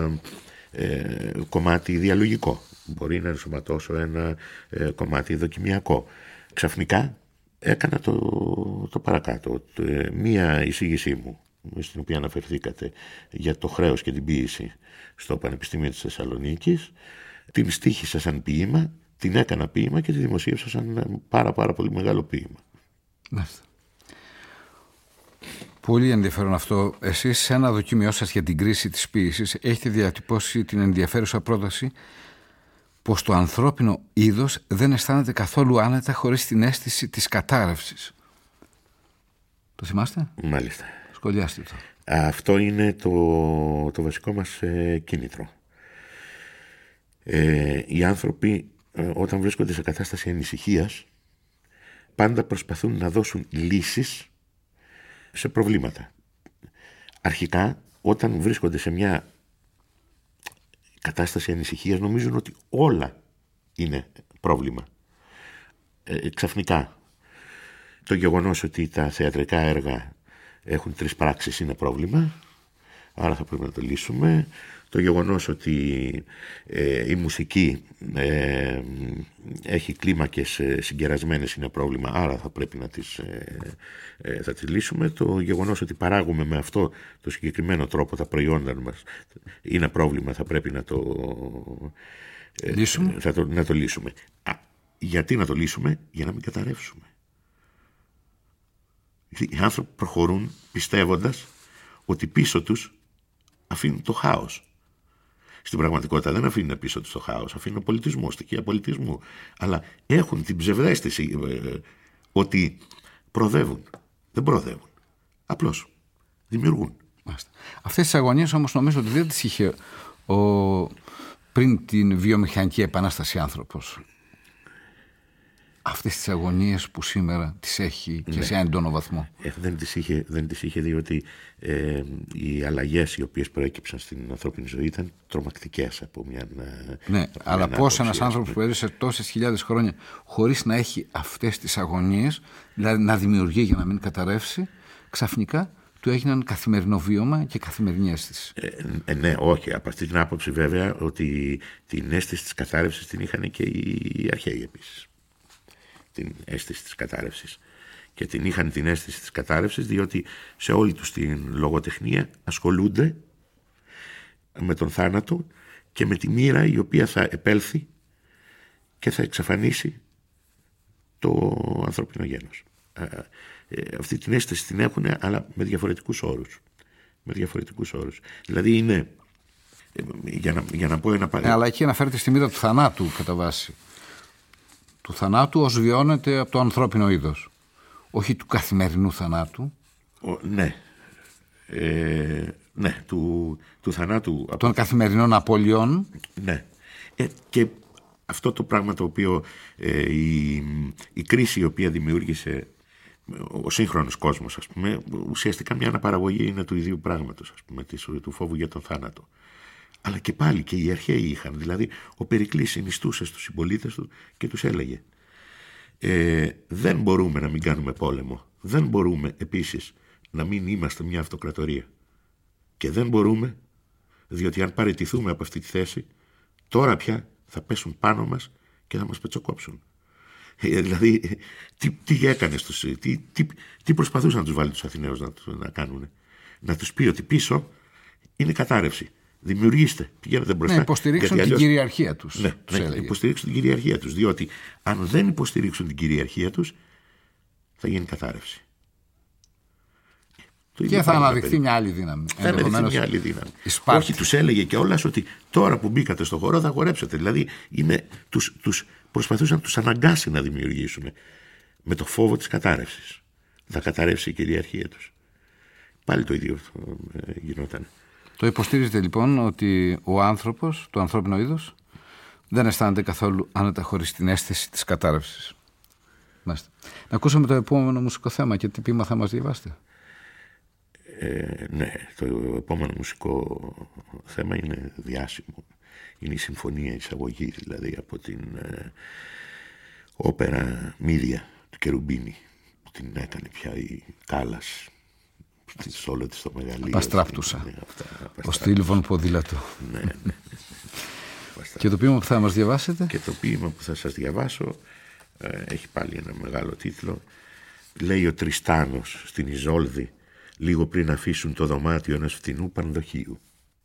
ε, κομμάτι διαλογικό. Μπορεί να ενσωματώσω ένα ε, κομμάτι δοκιμιακό. Ξαφνικά έκανα το, το παρακάτω. Ε, μία εισήγησή μου, στην οποία αναφερθήκατε, για το χρέος και την ποίηση στο Πανεπιστήμιο της Θεσσαλονίκης, την στοίχησα σαν ποίημα, την έκανα ποίημα και τη δημοσίευσα σαν πάρα πάρα πολύ μεγάλο ποίημα. Μάλιστα. Πολύ ενδιαφέρον αυτό. Εσείς σε ένα δοκίμιό σας για την κρίση της ποίησης έχετε διατυπώσει την ενδιαφέρουσα πρόταση πως το ανθρώπινο είδος δεν αισθάνεται καθόλου άνετα χωρίς την αίσθηση της κατάρρευσης. Το θυμάστε? Μάλιστα. Σχολιάστε το. Αυτό είναι το, το βασικό μας ε, κίνητρο. Ε, οι άνθρωποι ε, όταν βρίσκονται σε κατάσταση ανησυχίας πάντα προσπαθούν να δώσουν λύσεις σε προβλήματα. Αρχικά όταν βρίσκονται σε μια κατάσταση ανησυχίας νομίζουν ότι όλα είναι πρόβλημα. Ε, ξαφνικά το γεγονός ότι τα θεατρικά έργα έχουν τρεις πράξεις είναι πρόβλημα, άρα θα πρέπει να το λύσουμε. Το γεγονός ότι ε, η μουσική ε, έχει κλίμακες ε, συγκερασμένες είναι πρόβλημα, άρα θα πρέπει να τις, ε, ε, θα τις λύσουμε. Το γεγονός ότι παράγουμε με αυτό το συγκεκριμένο τρόπο τα προϊόντα μας είναι πρόβλημα, θα πρέπει να το, ε, λύσουμε. Θα το, να το λύσουμε. Α, γιατί να το λύσουμε? Για να μην καταρρεύσουμε. Οι άνθρωποι προχωρούν πιστεύοντας ότι πίσω τους αφήνουν το χάος. Στην πραγματικότητα δεν αφήνουν πίσω τους το χάος, αφήνουν πολιτισμό, στοιχεία πολιτισμού. Αλλά έχουν την ψευδαίσθηση ε, ότι προοδεύουν. Δεν προοδεύουν. Απλώς δημιουργούν. Αυτές τις αγωνίες όμως νομίζω ότι δεν τις είχε ο, πριν την βιομηχανική επανάσταση άνθρωπος. Αυτές τις αγωνίες που σήμερα τις έχει και ναι. σε έντονο βαθμό. Ε, δεν τις είχε, δεν τις είχε διότι ε, οι αλλαγές οι οποίες προέκυψαν στην ανθρώπινη ζωή ήταν τρομακτικές από μια. Ναι, από αλλά μια πώς ένας άνθρωπος που έζησε τόσες χιλιάδες χρόνια χωρίς να έχει αυτές τις αγωνίες, δηλαδή να δημιουργεί για να μην καταρρεύσει, ξαφνικά του έγιναν καθημερινό βίωμα και καθημερινή αίσθηση. Ε, ε, ναι, όχι. Από αυτή την άποψη βέβαια ότι την αίσθηση της κατάρρευσης την είχαν και οι αρχαίοι επίσης. Την αίσθηση της κατάρρευσης. Και την είχαν την αίσθηση της κατάρρευσης διότι σε όλη τους την λογοτεχνία ασχολούνται με τον θάνατο και με τη μοίρα η οποία θα επέλθει και θα εξαφανίσει το ανθρώπινο γένος. ε, αυτή την αίσθηση την έχουν, αλλά με διαφορετικούς όρους. Με διαφορετικούς όρους. Δηλαδή είναι, ε, για, να, για να πω ένα παράδειγμα. Ε, αλλά εκεί αναφέρεται στη μοίρα του θανάτου κατά βάση. Του θανάτου ως βιώνεται από το ανθρώπινο είδος. Όχι του καθημερινού θανάτου. Ο, ναι. Ε, ναι, του, του θανάτου. Των καθημερινών απώλειων. Ναι. Ε, και αυτό το πράγμα το οποίο ε, η, η κρίση η οποία δημιούργησε ο σύγχρονος κόσμος, ας πούμε, ουσιαστικά μια αναπαραγωγή είναι του ίδιου πράγματος, ας πούμε, της, του φόβου για τον θάνατο. Αλλά και πάλι και οι αρχαίοι είχαν. Δηλαδή ο Περικλής συνιστούσε στους συμπολίτες του και τους έλεγε ε, δεν μπορούμε να μην κάνουμε πόλεμο. Δεν μπορούμε επίσης να μην είμαστε μια αυτοκρατορία. Και δεν μπορούμε, διότι αν παραιτηθούμε από αυτή τη θέση, τώρα πια θα πέσουν πάνω μας και θα μας πετσοκόψουν. Ε, δηλαδή, τι, τι έκανε στους, τι, τι, τι προσπαθούσαν να τους βάλει τους Αθηναίους να, να κάνουν. Να τους πει ότι πίσω είναι κατάρρευση. Δημιουργήστε, πηγαίνετε μπροστά. Ναι, υποστηρίξουν αλλιώς, την κυριαρχία τους. Ναι, τους ναι υποστηρίξουν την κυριαρχία τους. Διότι αν δεν υποστηρίξουν την κυριαρχία τους, θα γίνει κατάρρευση. Και θα αναδειχθεί μια άλλη δύναμη. Θα αναδειχθεί μια άλλη δύναμη. Σπάρτη. Όχι, τους έλεγε κιόλας ότι τώρα που μπήκατε στο χώρο θα αγορέψετε. Δηλαδή είναι, τους, τους προσπαθούσαν να τους αναγκάσει να δημιουργήσουν με το φόβο της κατάρρευσης. Θα καταρρεύσει η κυριαρχία τους. Πάλι το ίδιο ε, γινόταν. Το υποστηρίζετε λοιπόν ότι ο άνθρωπος, το ανθρώπινο είδος, δεν αισθάνεται καθόλου άνετα χωρίς την αίσθηση της κατάρρευσης. Μάλιστα. Να ακούσουμε το επόμενο μουσικό θέμα και τι ποίημα θα μας διαβάσετε. Ε, ναι, το επόμενο μουσικό θέμα είναι διάσημο. Είναι η συμφωνία εισαγωγή, δηλαδή από την ε, όπερα Μύρια του Κερουμπίνη, που την έκανε πια η Κάλλας στο όλο της το μεγαλείο. Παστράπτουσα. Ναι, αυτά, ο Στήλβον ποδήλατο. Ναι, ναι. Και το ποίημα που θα μας διαβάσετε? Και το ποίημα που θα σας διαβάσω ε, έχει πάλι ένα μεγάλο τίτλο. Λέει ο Τριστάνος στην Ιζόλδη, λίγο πριν αφήσουν το δωμάτιο ενός φτηνού πανδοχείου.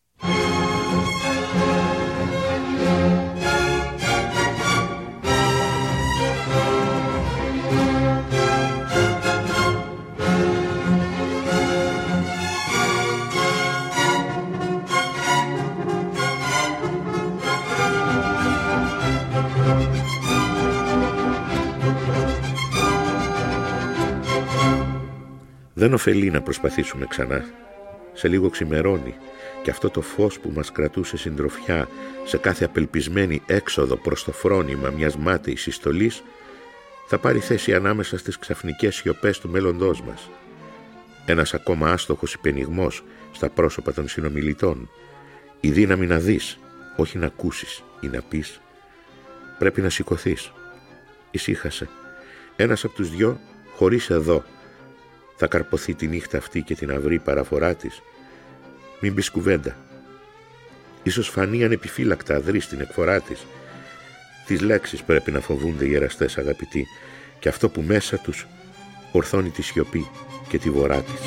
Δεν ωφελεί να προσπαθήσουμε ξανά. Σε λίγο ξημερώνει και αυτό το φως που μας κρατούσε συντροφιά σε κάθε απελπισμένη έξοδο προς το φρόνημα μιας μάταιης συστολής θα πάρει θέση ανάμεσα στις ξαφνικές σιωπές του μέλλοντός μας. Ένας ακόμα άστοχος υπενιγμός στα πρόσωπα των συνομιλητών. Η δύναμη να δεις, όχι να ακούσεις ή να πεις. Πρέπει να σηκωθείς. Ησύχασε. Ένας από τους δυο, χωρίς εδώ, θα καρποθεί τη νύχτα αυτή και την αυρή παραφορά της. Μην πεις κουβέντα. Ίσως φανεί ανεπιφύλακτα αδρή στην εκφορά της. Τις λέξεις πρέπει να φοβούνται οι εραστές αγαπητοί, και αυτό που μέσα τους ορθώνει τη σιωπή και τη βορρά της.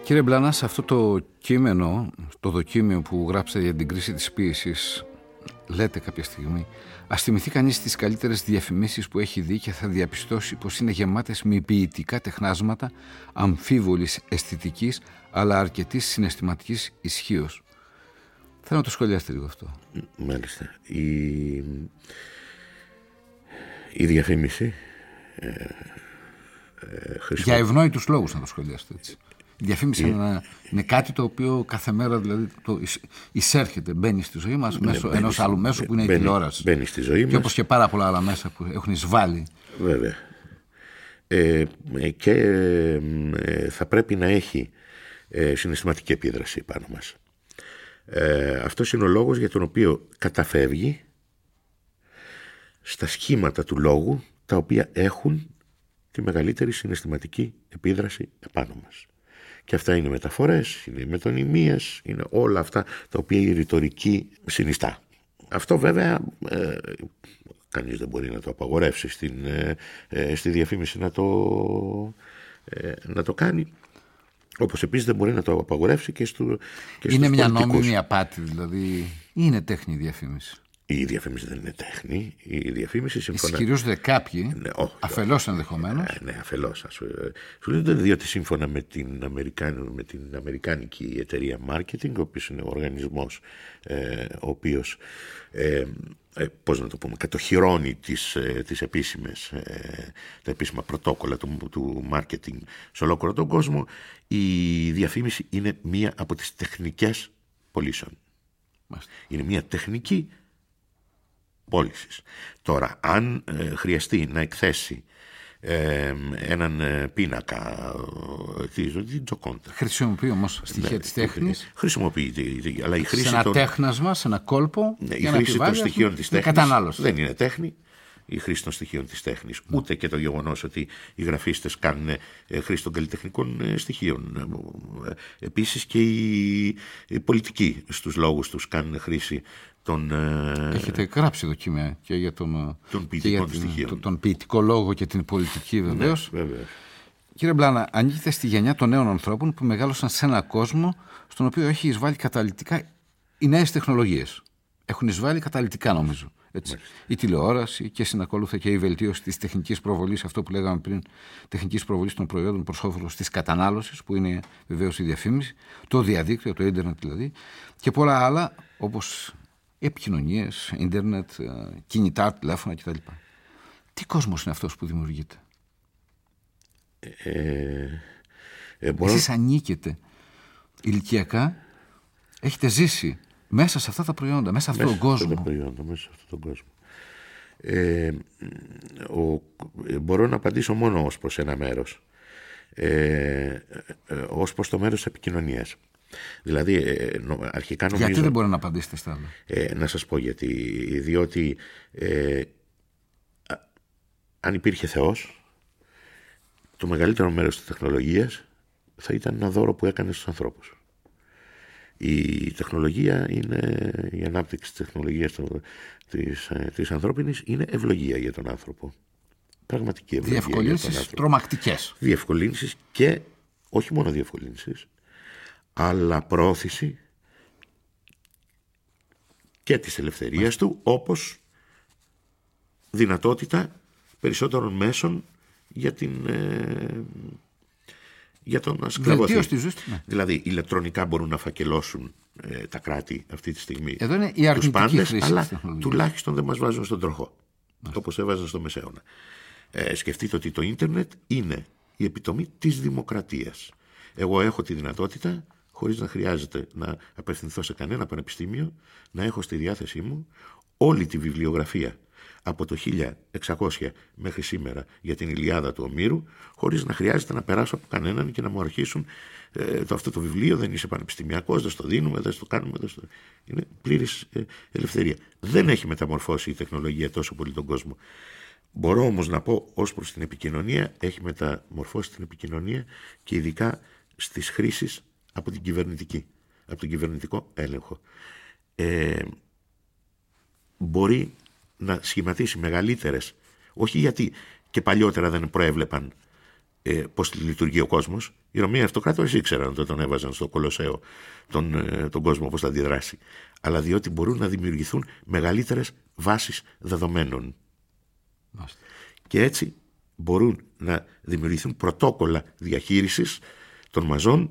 Κύριε Μπλάνα, σε αυτό το κείμενο, το δοκίμιο που γράψατε για την κρίση της ποίησης, λέτε κάποια στιγμή, ας θυμηθεί κανείς τις καλύτερες διαφημίσεις που έχει δει και θα διαπιστώσει πως είναι γεμάτες με ποιητικά τεχνάσματα αμφίβολης αισθητικής αλλά αρκετής συναισθηματικής ισχύως. Θέλω να το σχολιάσετε λίγο αυτό. Μάλιστα. Η, η διαφήμιση ε, ε, χρησιμο... για ευνόητους λόγους να το σχολιάσετε έτσι. Η διαφήμιση η... είναι, είναι κάτι το οποίο κάθε μέρα δηλαδή το εισέρχεται, μπαίνει στη ζωή μας ναι, μέσω ενός άλλου μέσου που είναι μπαίνει, η τηλεόραση. Μπαίνει στη ζωή μας. Και όπως και πάρα πολλά άλλα μέσα που έχουν εισβάλει. Βέβαια. Ε, και ε, θα πρέπει να έχει ε, συναισθηματική επίδραση πάνω μας. Ε, αυτός είναι ο λόγος για τον οποίο καταφεύγει στα σχήματα του λόγου τα οποία έχουν τη μεγαλύτερη συναισθηματική επίδραση επάνω μας. Και αυτά είναι μεταφορές, είναι μετωνυμίες, είναι όλα αυτά τα οποία η ρητορική συνιστά. Αυτό βέβαια ε, κανείς δεν μπορεί να το απαγορεύσει στην, ε, ε, στη διαφήμιση να το, ε, να το κάνει. Όπως επίσης δεν μπορεί να το απαγορεύσει και, στο, και είναι στους μια πολιτικούς. Νόμιμη απάτη δηλαδή. Είναι τέχνη η διαφήμιση. Η διαφήμιση δεν είναι τέχνη. Η διαφήμιση σύμφωνα... Ισχυρίζονται κάποιοι, ναι, oh, αφελώς ενδεχομένως. Ναι, ναι αφελώς. Σου λέω διότι σύμφωνα με την, Αμερικάνη, με την Αμερικάνικη εταιρεία marketing, ο οποίος είναι ο οργανισμός ε, ο οποίος ε, ε, πώς να το πούμε, κατοχυρώνει τις, ε, τις επίσημες, ε, τα επίσημα πρωτόκολλα του, του marketing σε ολόκληρο τον κόσμο, η διαφήμιση είναι μία από τις τεχνικές πωλήσεων. Μάλιστα. Είναι μία τεχνική πώλησης. Τώρα, αν ε, χρειαστεί να εκθέσει ε, έναν ε, πίνακα την Τζοκόντα. Χρησιμοποιεί όμως στοιχεία ναι, της τέχνης. Χρησιμοποιεί, αλλά η χρήση σε ένα των... τέχνασμα, σε ένα κόλπο. Ναι, η χρήση των στοιχείων της τέχνης κατανάλωση. Δεν είναι τέχνη. Η χρήση των στοιχείων της τέχνης, mm. ούτε και το γεγονός ότι οι γραφίστες κάνουν ε, χρήση των καλλιτεχνικών ε, στοιχείων. Ε, επίσης και οι, οι πολιτικοί στους λόγους τους κάνουν χρήση των... Ε, Έχετε γράψει δοκίμια και για τον, τον και για την, τον, τον ποιητικό λόγο και την πολιτική βεβαίως. Ναι, βέβαια. Κύριε Μπλάνα, ανήκετε στη γενιά των νέων ανθρώπων που μεγάλωσαν σε έναν κόσμο στον οποίο έχει εισβάλει καταλυτικά οι νέες τεχνολογίες. Έχουν εισβάλει καταλυτικά νομίζω. Έτσι. Η τηλεόραση και συνακολούθα και η βελτίωση της τεχνικής προβολής, αυτό που λέγαμε πριν, τεχνικής προβολής των προϊόντων προς όφελος της κατανάλωσης, που είναι βεβαίως η διαφήμιση, το διαδίκτυο, το ίντερνετ δηλαδή, και πολλά άλλα όπως επικοινωνίες, ίντερνετ, κινητά, τηλέφωνα κτλ. Τι κόσμος είναι αυτός που δημιουργείται? Ε, ε, μπορώ... Εσείς ανήκετε ηλικιακά, έχετε ζήσει μέσα σε αυτά τα προϊόντα, μέσα σε αυτόν τον κόσμο. Μέσα, προϊόντα, μέσα σε αυτόν τον κόσμο. Ε, ο, μπορώ να απαντήσω μόνο ως προς ένα μέρος. Ε, ε, ως προς το μέρος της επικοινωνίας. Δηλαδή, ε, αρχικά νομίζω... Γιατί δεν μπορεί να απαντήσετε στα άλλα? Ε, να σας πω γιατί. Διότι ε, α, αν υπήρχε Θεός, το μεγαλύτερο μέρος της τεχνολογίας θα ήταν ένα δώρο που έκανε στους ανθρώπους. Η τεχνολογία είναι, η ανάπτυξη της τεχνολογίας της, της ανθρώπινης είναι ευλογία για τον άνθρωπο. Πραγματική ευλογία. Διευκολύνσεις τρομακτικές. Διευκολύνσεις και όχι μόνο διευκολύνσεις, αλλά προώθηση και της ελευθερίας του, όπως δυνατότητα περισσότερων μέσων για την... Ε, για τον σκλαβωθή. Ναι. Δηλαδή, ηλεκτρονικά μπορούν να φακελώσουν ε, τα κράτη αυτή τη στιγμή. Εδώ είναι η αρνητική πάντες, χρήση αλλά της τουλάχιστον δεν μας βάζουν στον τροχό, όπως έβαζαν στο Μεσαίωνα. Ε, σκεφτείτε ότι το ίντερνετ είναι η επιτομή της δημοκρατίας. Εγώ έχω τη δυνατότητα, χωρίς να χρειάζεται να απευθυνθώ σε κανένα πανεπιστήμιο, να έχω στη διάθεσή μου όλη τη βιβλιογραφία από το χίλια εξακόσια μέχρι σήμερα για την Ιλιάδα του Ομήρου, χωρίς να χρειάζεται να περάσω από κανέναν και να μου αρχίσουν ε, το, αυτό το βιβλίο δεν είσαι πανεπιστημιακός, δεν στο δίνουμε, δεν στο κάνουμε. Δεν στο... Είναι πλήρης ε, ελευθερία. Δεν έχει μεταμορφώσει η τεχνολογία τόσο πολύ τον κόσμο. Μπορώ όμως να πω ως προς την επικοινωνία, έχει μεταμορφώσει την επικοινωνία και ειδικά στις χρήσεις από την κυβερνητική, από τον κυβερνητικό έλεγχο. Ε, μπορεί να σχηματίσει μεγαλύτερες, όχι γιατί και παλιότερα δεν προέβλεπαν ε, πώς λειτουργεί ο κόσμος. Οι Ρωμαίοι αυτοκράτορες ήξεραν όταν τον έβαζαν στο Κολοσσέο τον, ε, τον κόσμο πώς θα αντιδράσει. Αλλά διότι μπορούν να δημιουργηθούν μεγαλύτερες βάσεις δεδομένων. Μάλιστα. Και έτσι μπορούν να δημιουργηθούν πρωτόκολλα διαχείρισης των μαζών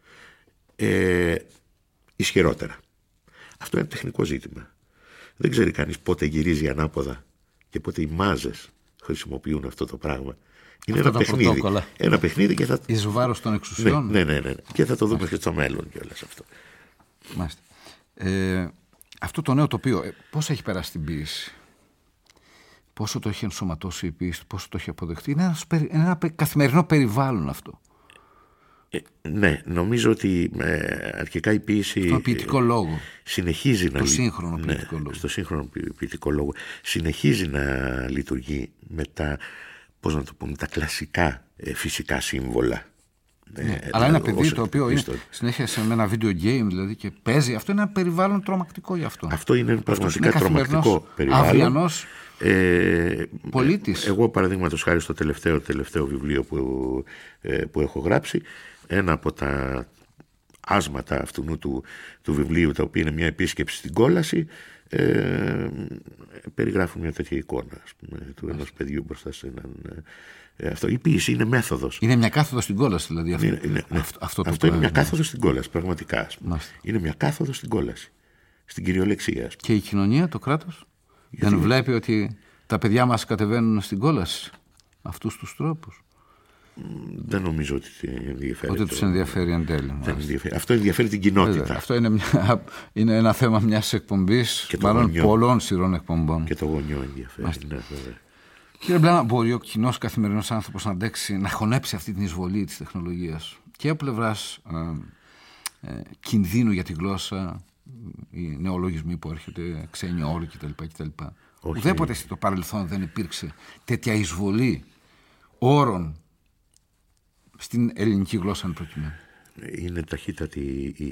ε, ισχυρότερα. Αυτό είναι τεχνικό ζήτημα. Δεν ξέρει κανείς πότε γυρίζει ανάποδα και πότε οι μάζες χρησιμοποιούν αυτό το πράγμα. Είναι αυτό ένα παιχνίδι. Πρωτόκολλα. Ένα παιχνίδι και θα... Εις βάρος των εξουσιών. Ναι, ναι, ναι, ναι. Και θα το δούμε και στο μέλλον κιόλας αυτό. Μάλιστα. Ε, αυτό το νέο τοπίο, ε, πώς έχει περάσει την ποίηση? Πόσο το έχει ενσωματώσει η ποίηση, πόσο το έχει αποδεχτεί? Είναι ένα, είναι ένα καθημερινό περιβάλλον αυτό. Ε, ναι, νομίζω ότι ε, αρχικά η ποίηση... Στο ποιητικό λόγο. Συνεχίζει το να... σύγχρονο ποιητικό ναι, λόγο. Στο σύγχρονο ποιητικό λόγο. Συνεχίζει να λειτουργεί με τα, πώς να το πούμε, τα κλασικά ε, φυσικά σύμβολα. Ναι, ε, αλλά ε, ένα παιδί όσο, το οποίο είναι συνέχεια σε ένα video game δηλαδή και παίζει, αυτό είναι ένα περιβάλλον τρομακτικό για αυτό. Αυτό είναι πραγματικά είναι τρομακτικό περιβάλλον. Αβιανός ε, πολίτης. Εγώ παραδείγματος χάρη στο τελευταίο, τελευταίο βιβλίο που, ε, που έχω γράψει, ένα από τα άσματα αυτού του, του βιβλίου, τα οποία είναι μια επίσκεψη στην κόλαση, ε, περιγράφουν μια τέτοια εικόνα, ας πούμε, του ενός παιδιού μπροστά σε έναν... Ε, αυτό. Η ποίηση είναι μέθοδος. Είναι μια κάθοδος στην κόλαση δηλαδή. Αυτό, είναι, είναι, ναι. αυτό, αυτό, αυτό είναι μια κάθοδος στην κόλαση, πραγματικά. Ας πούμε. Είναι μια κάθοδος στην κόλαση. Στην κυριολεξία. Ας πούμε. Και η κοινωνία, το κράτος, Γιατί... δεν βλέπει ότι τα παιδιά μας κατεβαίνουν στην κόλαση αυτούς τους τρόπους? Δεν νομίζω ότι ενδιαφέρει. Ότι τους ενδιαφέρει εν τέλει. Ενδιαφέρει. Αυτό ενδιαφέρει την κοινότητα. Βέβαια, αυτό είναι, μια, είναι ένα θέμα μιας εκπομπής, μάλλον γονιό. Πολλών σειρών εκπομπών. Και το γονιό ενδιαφέρει. Ναι, κύριε Μπλάνα, μπορεί ο κοινός καθημερινός άνθρωπος να αντέξει, να χωνέψει αυτή την εισβολή της τεχνολογίας και από πλευράς ε, ε, κινδύνου για τη γλώσσα, οι νεολογισμοί που έρχονται, ξένοι όροι κτλ. Ουδέποτε στο παρελθόν δεν υπήρξε τέτοια εισβολή όρων στην ελληνική γλώσσα εν προκειμένου. Είναι ταχύτατη, η,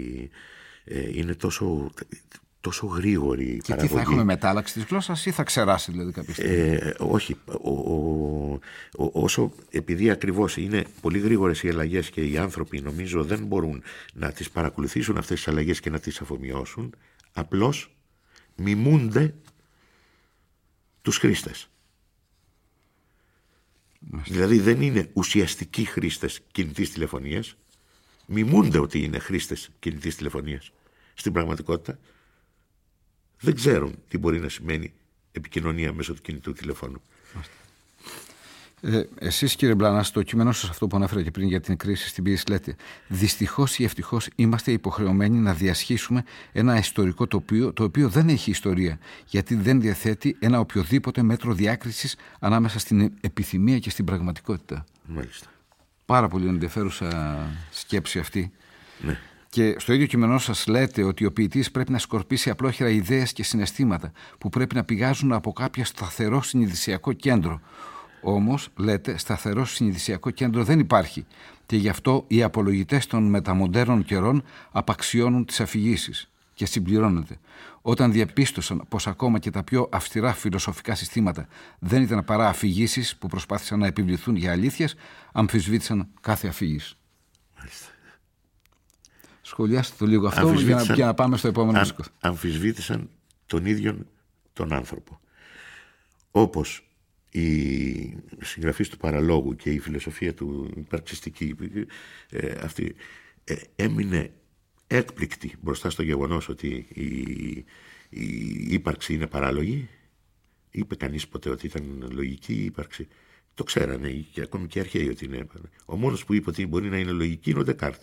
ε, είναι τόσο, τόσο γρήγορη η και παραγωγή. Τι θα έχουμε μετάλλαξη της γλώσσας ή θα ξεράσει δηλαδή κάποια στιγμή? Ε, όχι, ο, ο, ο, όσο επειδή ακριβώς είναι πολύ γρήγορες οι αλλαγές και οι άνθρωποι νομίζω δεν μπορούν να τις παρακολουθήσουν αυτές τις αλλαγές και να τις αφομοιώσουν, απλώς μιμούνται τους χρήστες. Μάλιστα. Δηλαδή δεν είναι ουσιαστικοί χρήστες κινητής τηλεφωνίας, μιμούνται ότι είναι χρήστες κινητής τηλεφωνίας. Στην πραγματικότητα δεν ξέρουν τι μπορεί να σημαίνει επικοινωνία μέσω του κινητού τηλεφώνου. Ε, εσείς κύριε Μπλάνα, στο κείμενό σας αυτό που ανέφερα και πριν για την κρίση στην ποίηση λέτε: δυστυχώς ή ευτυχώς είμαστε υποχρεωμένοι να διασχίσουμε ένα ιστορικό τοπίο το οποίο δεν έχει ιστορία, γιατί δεν διαθέτει ένα οποιοδήποτε μέτρο διάκρισης ανάμεσα στην επιθυμία και στην πραγματικότητα. Μάλιστα. Πάρα πολύ ενδιαφέρουσα σκέψη αυτή. Ναι. Και στο ίδιο κείμενό σας λέτε ότι ο ποιητής πρέπει να σκορπίσει απλόχερα ιδέες και συναισθήματα που πρέπει να πηγάζουν από κάποιο σταθερό συνειδησιακό κέντρο. Όμως, λέτε, σταθερό συνειδησιακό κέντρο δεν υπάρχει και γι' αυτό οι απολογητές των μεταμοντέρνων καιρών απαξιώνουν τις αφηγήσεις. Και συμπληρώνεται: όταν διαπίστωσαν πως ακόμα και τα πιο αυστηρά φιλοσοφικά συστήματα δεν ήταν παρά αφηγήσεις που προσπάθησαν να επιβληθούν για αλήθειες, αμφισβήτησαν κάθε αφήγηση. Σχολιάστε το λίγο αυτό για να, για να πάμε στο επόμενο αν, αμφισβήτησαν τον ίδιο τον άνθρωπο. Όπως η συγγραφής του παραλόγου και η φιλοσοφία του υπαρξιστική ε, αυτή ε, έμεινε έκπληκτη μπροστά στο γεγονός ότι η, η ύπαρξη είναι παράλογη. Είπε κανείς ποτέ ότι ήταν λογική η ύπαρξη? Το ξέρανε και ακόμη και αρχαίοι ότι είναι. Ο μόνος που είπε ότι μπορεί να είναι λογική είναι ο Ντεκάρτ.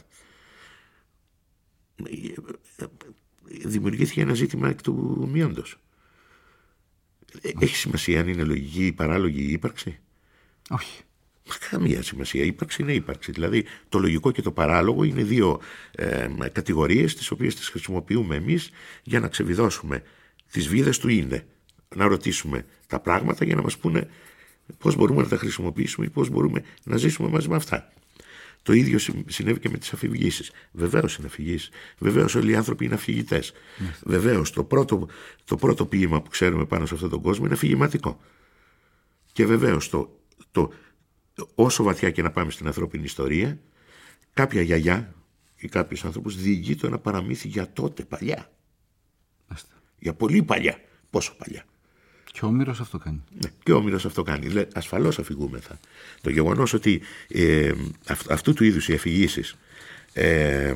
Δημιουργήθηκε ένα ζήτημα εκ του μειόντος. Έχει σημασία αν είναι λογική ή παράλογη η ύπαρξη? Όχι. Καμία σημασία. Η ύπαρξη είναι ύπαρξη. Δηλαδή το λογικό και το παράλογο είναι δύο ε, κατηγορίες τις οποίες τις χρησιμοποιούμε εμείς για να ξεβιδώσουμε τις βίδες του είναι. Να ρωτήσουμε τα πράγματα για να μας πούνε πώς μπορούμε να τα χρησιμοποιήσουμε ή πώς μπορούμε να ζήσουμε μαζί με αυτά. Το ίδιο συνέβη και με τις αφηγήσεις. Βεβαίως είναι αφηγήσεις. Βεβαίως όλοι οι άνθρωποι είναι αφηγητές. Mm. Βεβαίως το πρώτο, το πρώτο ποίημα που ξέρουμε πάνω σε αυτόν τον κόσμο είναι αφηγηματικό. Και βεβαίως το, το, όσο βαθιά και να πάμε στην ανθρώπινη ιστορία, κάποια γιαγιά ή κάποιος άνθρωπος διηγεί το ένα παραμύθι για τότε παλιά. Άστε. Για πολύ παλιά. Πόσο παλιά. Και ο Όμηρος αυτό κάνει. Ναι, και ο Όμηρος αυτό κάνει. Λέει, ασφαλώς αφηγούμεθα. Το γεγονός ότι ε, αυ, αυτού του είδους οι αφηγήσεις ε,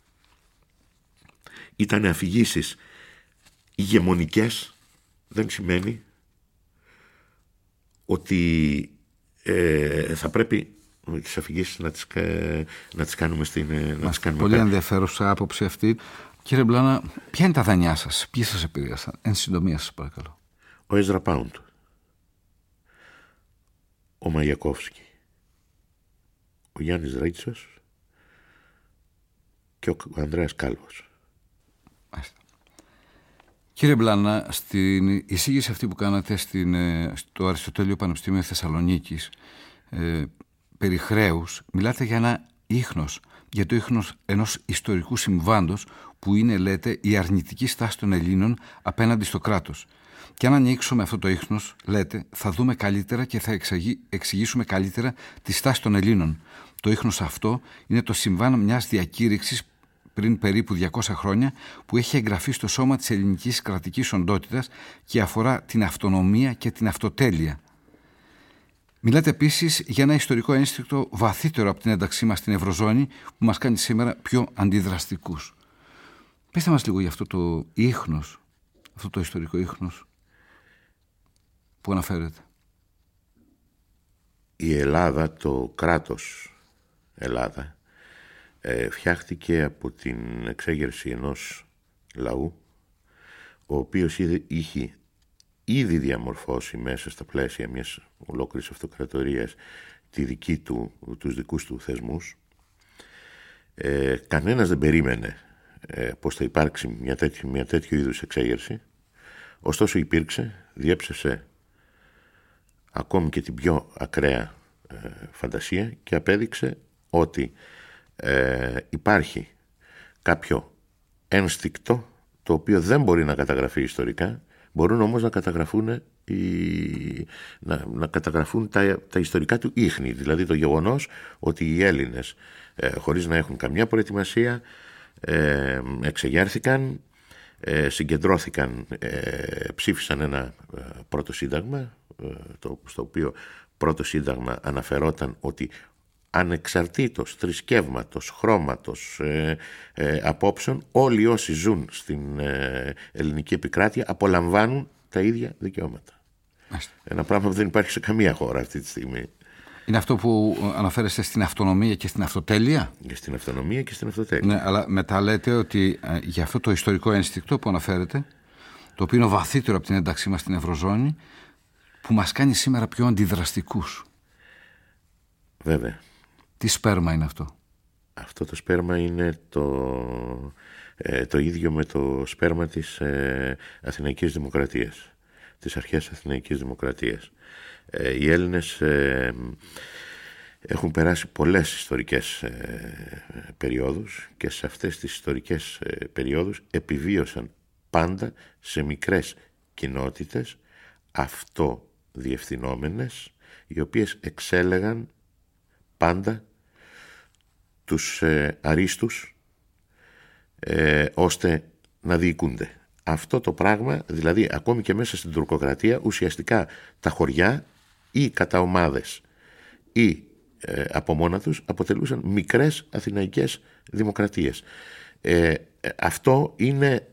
ήταν αφηγήσεις ηγεμονικές, δεν σημαίνει ότι ε, θα πρέπει τις αφηγήσεις να τις, να τις κάνουμε στην... Να τις κάνουμε πολύ πέρα. ενδιαφέρουσα άποψη αυτή. Κύριε Μπλάνα, ποια είναι τα δανειά σας, ποιοι σας επηρέασαν? Εν συντομία σας παρακαλώ. Ο Έζρα Πάουντ, ο Μαγιακόφσκι, ο Γιάννης Ρίτσος και ο Ανδρέας Κάλβος. Κύριε Μπλάνα, στην εισήγηση αυτή που κάνατε στην, στο Αριστοτέλειο Πανεπιστήμιο Θεσσαλονίκης ε, περί χρέους, μιλάτε για ένα ίχνος, για το ίχνος ενός ιστορικού συμβάντος που είναι, λέτε, η αρνητική στάση των Ελλήνων απέναντι στο κράτος. Και αν ανοίξουμε αυτό το ίχνος, λέτε, θα δούμε καλύτερα και θα εξαγεί, εξηγήσουμε καλύτερα τη στάση των Ελλήνων. Το ίχνος αυτό είναι το συμβάν μιας διακήρυξης πριν περίπου διακόσια χρόνια που έχει εγγραφεί στο σώμα της ελληνικής κρατικής οντότητας και αφορά την αυτονομία και την αυτοτέλεια. Μιλάτε επίσης για ένα ιστορικό ένστικτο βαθύτερο από την ένταξή μας στην Ευρωζώνη που μας κάνει σήμερα πιο αντιδραστικούς. Πετε μας λίγο για αυτό το ίχνος, αυτό το ιστορικό ίχνος που αναφέρεται. Η Ελλάδα, το κράτος Ελλάδα, ε, φτιάχτηκε από την εξέγερση ενός λαού ο οποίος ήδη, είχε ήδη διαμορφώσει μέσα στα πλαίσια μιας ολόκληρης αυτοκρατορίας τη δική του, τους δικούς του θεσμούς. Ε, κανένας δεν περίμενε ε, πως θα υπάρξει μια τέτοιο, μια τέτοιο είδους εξέγερση. Ωστόσο υπήρξε, διέψευσε ακόμη και την πιο ακραία ε, φαντασία και απέδειξε ότι ε, υπάρχει κάποιο ένστικτο το οποίο δεν μπορεί να καταγραφεί ιστορικά, μπορούν όμως να καταγραφούν, οι, να, να καταγραφούν τα, τα ιστορικά του ίχνη, δηλαδή το γεγονός ότι οι Έλληνες ε, χωρίς να έχουν καμιά προετοιμασία ε, εξεγέρθηκαν, ε, συγκεντρώθηκαν, ε, ψήφισαν ένα ε, πρώτο σύνταγμα, ε, το, στο οποίο πρώτο σύνταγμα αναφερόταν ότι ανεξαρτήτως θρησκεύματος, χρώματος, ε, ε, απόψεων, όλοι όσοι ζουν στην ε, ελληνική επικράτεια απολαμβάνουν τα ίδια δικαιώματα. Άστε. Ένα πράγμα που δεν υπάρχει σε καμία χώρα αυτή τη στιγμή. Είναι αυτό που αναφέρεστε στην αυτονομία και στην αυτοτέλεια. Και στην αυτονομία και στην αυτοτέλεια. Ναι, αλλά μετά λέτε ότι ε, για αυτό το ιστορικό ένστικτο που αναφέρετε, το οποίο είναι βαθύτερο από την ένταξή μας στην Ευρωζώνη, που μας κάνει σήμερα πιο αντιδραστικούς. Βέβαια. Τι σπέρμα είναι αυτό? Αυτό το σπέρμα είναι το, ε, το ίδιο με το σπέρμα της ε, Αθηναϊκής Δημοκρατίας, της αρχαίας Αθηναϊκής Δημοκρατίας. Ε, οι Έλληνες ε, έχουν περάσει πολλές ιστορικές ε, περιόδους και σε αυτές τις ιστορικές ε, περιόδους επιβίωσαν πάντα σε μικρές κοινότητες αυτοδιευθυνόμενες, οι οποίες εξέλεγαν πάντα τους ε, αρίστους ε, ώστε να διοικούνται. Αυτό το πράγμα, δηλαδή ακόμη και μέσα στην τουρκοκρατία, ουσιαστικά τα χωριά ή κατά ομάδες ή ε, από μόνα τους αποτελούσαν μικρές αθηναϊκές δημοκρατίες. Ε, ε, αυτό είναι...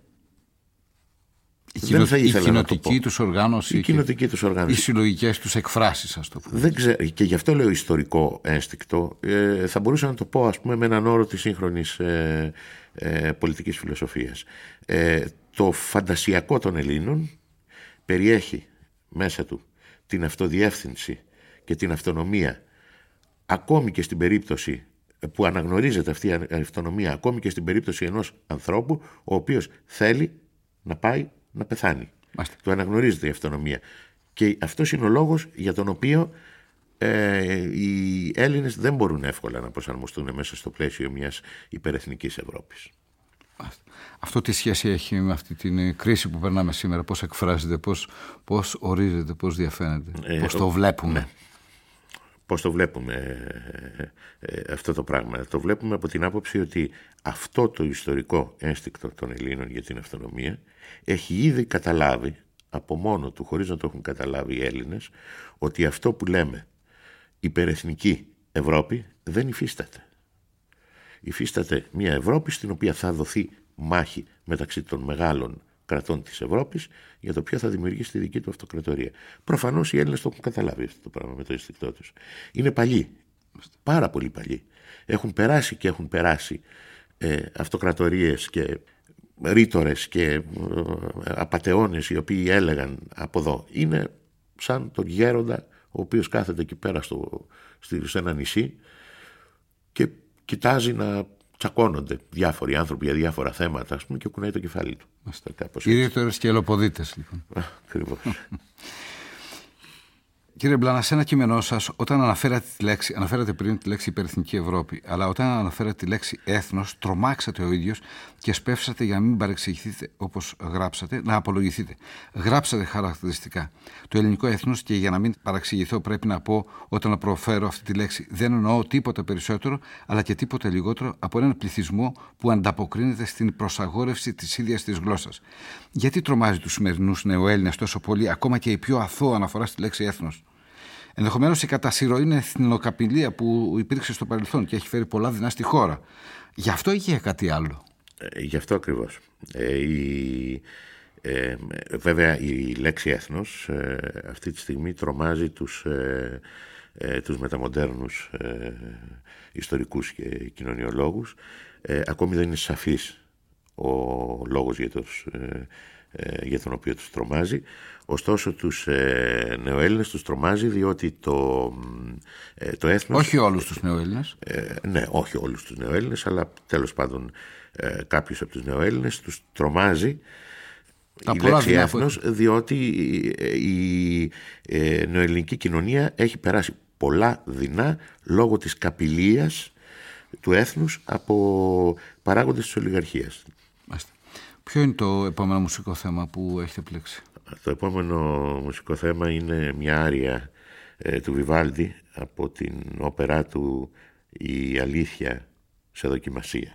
Η, κοινο... η κοινοτική τους οργάνωση, η, κοινοτική τους οργάνωση. Οι συλλογικές τους εκφράσεις, ας το πούμε. Δεν ξέρω, και γι' αυτό λέω ιστορικό ένστικτο. Ε, θα μπορούσα να το πω, ας πούμε, με έναν όρο της σύγχρονης ε, ε, πολιτικής φιλοσοφίας. Ε, το φαντασιακό των Ελλήνων περιέχει μέσα του την αυτοδιεύθυνση και την αυτονομία, ακόμη και στην περίπτωση που αναγνωρίζεται αυτή η αυτονομία, ακόμη και στην περίπτωση ενός ανθρώπου ο οποίος θέλει να πάει να πεθάνει. Μάστε. Του αναγνωρίζεται η αυτονομία. Και αυτός είναι ο λόγος για τον οποίο ε, οι Έλληνες δεν μπορούν εύκολα να προσαρμοστούν μέσα στο πλαίσιο μιας υπερεθνικής Ευρώπης. Αυτό τι σχέση έχει με αυτή την κρίση που περνάμε σήμερα? Πώς εκφράζεται, πώς, πώς ορίζεται, πώς διαφαίνεται, ε, πώς το βλέπουμε? Ναι. Πώς το βλέπουμε ε, ε, αυτό το πράγμα? Το βλέπουμε από την άποψη ότι αυτό το ιστορικό ένστικτο των Ελλήνων για την αυτονομία έχει ήδη καταλάβει από μόνο του, χωρίς να το έχουν καταλάβει οι Έλληνες, ότι αυτό που λέμε υπερεθνική Ευρώπη δεν υφίσταται. Υφίσταται μια Ευρώπη στην οποία θα δοθεί μάχη μεταξύ των μεγάλων κρατών της Ευρώπης για το ποιο θα δημιουργήσει τη δική του αυτοκρατορία. Προφανώς οι Έλληνες το έχουν καταλάβει αυτό το πράγμα με το αισθηκτό τους. Είναι παλιοί, πάρα πολύ παλιοί. Έχουν περάσει και έχουν περάσει ε, αυτοκρατορίες και ρήτορες και ε, απατεώνες οι οποίοι έλεγαν από εδώ. Είναι σαν τον γέροντα ο οποίος κάθεται εκεί πέρα στο, σε ένα νησί και κοιτάζει να τσακώνονται διάφοροι άνθρωποι για διάφορα θέματα, ας πούμε, και κουνάει το κεφάλι του. Οι ρήτορες και ελοποδίτες, λοιπόν. Ακριβώς. Κύριε Μπλάνα, σε ένα κείμενό σας, όταν αναφέρατε τη λέξη, αναφέρατε πριν τη λέξη υπερεθνική Ευρώπη, αλλά όταν αναφέρατε τη λέξη έθνος, τρομάξατε ο ίδιος και σπεύσατε, για να μην παρεξηγηθείτε όπως γράψατε, να απολογηθείτε. Γράψατε χαρακτηριστικά το ελληνικό έθνος, και για να μην παραξηγηθώ πρέπει να πω, όταν προφέρω αυτή τη λέξη, δεν εννοώ τίποτα περισσότερο αλλά και τίποτα λιγότερο από έναν πληθυσμό που ανταποκρίνεται στην προσαγόρευση της ίδιας της γλώσσας. Γιατί τρομάζει τους σημερινούς νεοέλληνες τόσο πολύ, ακόμα και η πιο αθώα αναφορά στη λέξη έθνος? Ενδεχομένως η κατά σειρό είναι εθνοκαπηλεία που υπήρξε στο παρελθόν και έχει φέρει πολλά δεινά στη χώρα. Γι' αυτό ή για κάτι άλλο? Ε, γι' αυτό ακριβώς. Ε, η, ε, βέβαια η λέξη έθνος ε, αυτή τη στιγμή τρομάζει τους, ε, ε, τους μεταμοντέρνους ε, ιστορικούς και κοινωνιολόγους. Ε, ακόμη δεν είναι σαφής ο λόγος για, τους, ε, ε, για τον οποίο τους τρομάζει. Ωστόσο τους ε, νεοέλληνες τους τρομάζει διότι το, ε, το έθνος... Όχι όλους τους νεοέλληνες. Ε, ναι, όχι όλους τους νεοέλληνες, αλλά τέλος πάντων ε, κάποιους από τους νεοέλληνες τους τρομάζει τα η λέξη έθνος, που... διότι η, η ε, νεοελληνική κοινωνία έχει περάσει πολλά δεινά λόγω της καπηλείας του έθνους από παράγοντες της ολιγαρχίας. Μάλιστα. Ποιο είναι το επόμενο μουσικό θέμα που έχετε επιλέξει? Το επόμενο μουσικό θέμα είναι μια άρια ε, του Βιβάλντι από την όπερά του «Η αλήθεια σε δοκιμασία».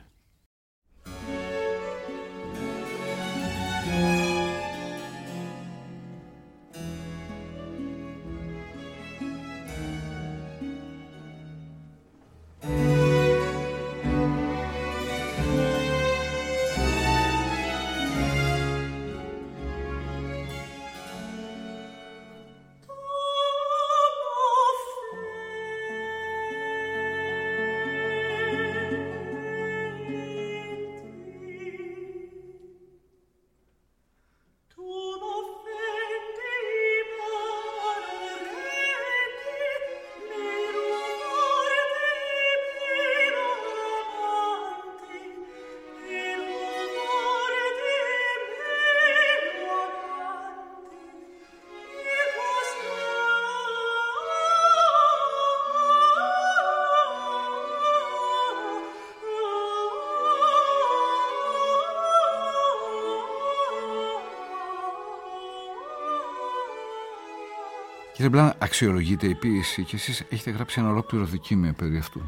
Κύριε Μπλάνα, αξιολογείται η ποίηση και εσείς έχετε γράψει ένα ολόκληρο δικείμενο περί αυτού.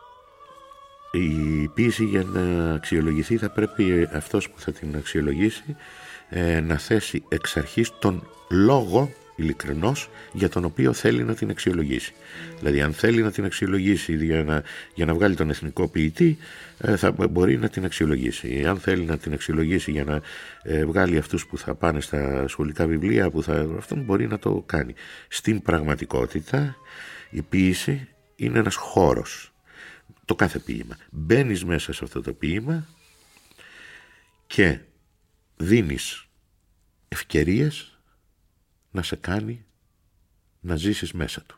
Η ποίηση για να αξιολογηθεί θα πρέπει αυτός που θα την αξιολογήσει ε, να θέσει εξ αρχής τον λόγο ειλικρινώς για τον οποίο θέλει να την αξιολογήσει. Δηλαδή αν θέλει να την αξιολογήσει για να, για να βγάλει τον εθνικό ποιητή ε, θα μπορεί να την αξιολογήσει. Αν θέλει να την αξιολογήσει για να ε, βγάλει αυτούς που θα πάνε στα σχολικά βιβλία, που θα, αυτόν μπορεί να το κάνει. Στην πραγματικότητα η ποίηση είναι ένας χώρος. Το κάθε ποίημα. Μπαίνεις μέσα σε αυτό το ποίημα και δίνεις ευκαιρίες να σε κάνει να ζήσεις μέσα του.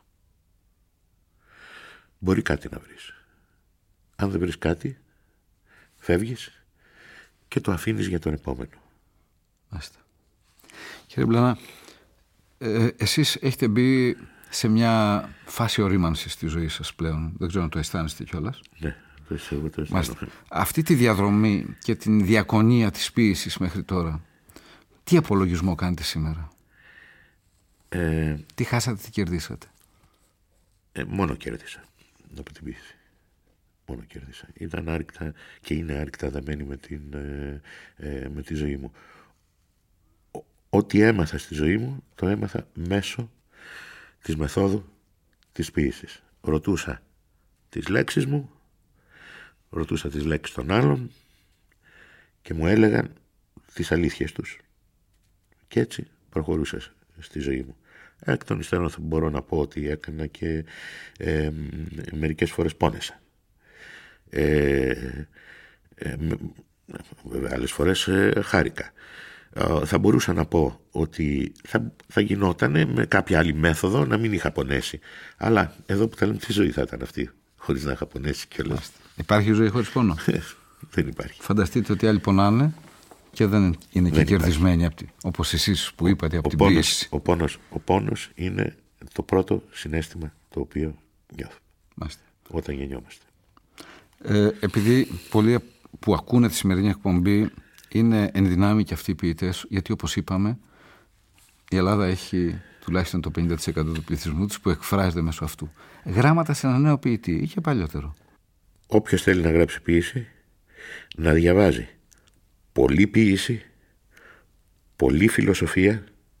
Μπορεί κάτι να βρεις. Αν δεν βρεις κάτι, φεύγεις και το αφήνεις για τον επόμενο. Μάλιστα. Κύριε Μπλάνα, ε, εσείς έχετε μπει σε μια φάση ορίμανσης στη ζωή σας πλέον. Δεν ξέρω αν το αισθάνεστε κιόλας. Ναι, το αισθάνομαι, το αισθάνομαι. Αυτή τη διαδρομή και την διακονία της ποίησης μέχρι τώρα, τι απολογισμό κάνετε σήμερα? Ε, τι χάσατε, τι κερδίσατε? ε, μόνο κέρδισα από την ποίηση. Μόνο κέρδισα. Ήταν άρρηκτα και είναι άρρηκτα δεμένη με, την, ε, ε, με τη ζωή μου. Ό,τι έμαθα στη ζωή μου το έμαθα μέσω της μεθόδου της ποίησης. Ρωτούσα τις λέξεις μου, ρωτούσα τις λέξεις των άλλων και μου έλεγαν τις αλήθειες τους. Και έτσι προχωρούσα στη ζωή μου. Εκ των υστέρων θα μπορώ να πω ότι έκανα και ε, μερικές φορές πόνεσα. Ε, ε, βέβαια άλλες φορές ε, χάρηκα. Ε, θα μπορούσα να πω ότι θα, θα γινότανε με κάποια άλλη μέθοδο να μην είχα πονέσει. Αλλά εδώ που τα λέμε, τι ζωή θα ήταν αυτή χωρίς να είχα πονέσει κιόλας. Υπάρχει ζωή χωρίς πόνο? Δεν υπάρχει. Φανταστείτε ότι άλλοι πονάνε και δεν είναι και κερδισμένοι, όπως εσείς που είπατε, από ο την πόνος, πίεση. Ο πόνος, ο πόνος είναι το πρώτο συναίσθημα το οποίο νιώθουμε Μάστε. όταν γεννιόμαστε. Ε, επειδή πολλοί που ακούνε τη σημερινή εκπομπή είναι εν δυνάμει και αυτοί οι ποιητές, γιατί όπως είπαμε η Ελλάδα έχει τουλάχιστον το πενήντα τοις εκατό του πληθυσμού της που εκφράζεται μέσω αυτού. Γράμματα σε ένα νέο ποιητή ή και παλιότερο. Όποιος θέλει να γράψει ποίηση, να διαβάζει πολλή ποίηση, πολλή φιλοσοφία,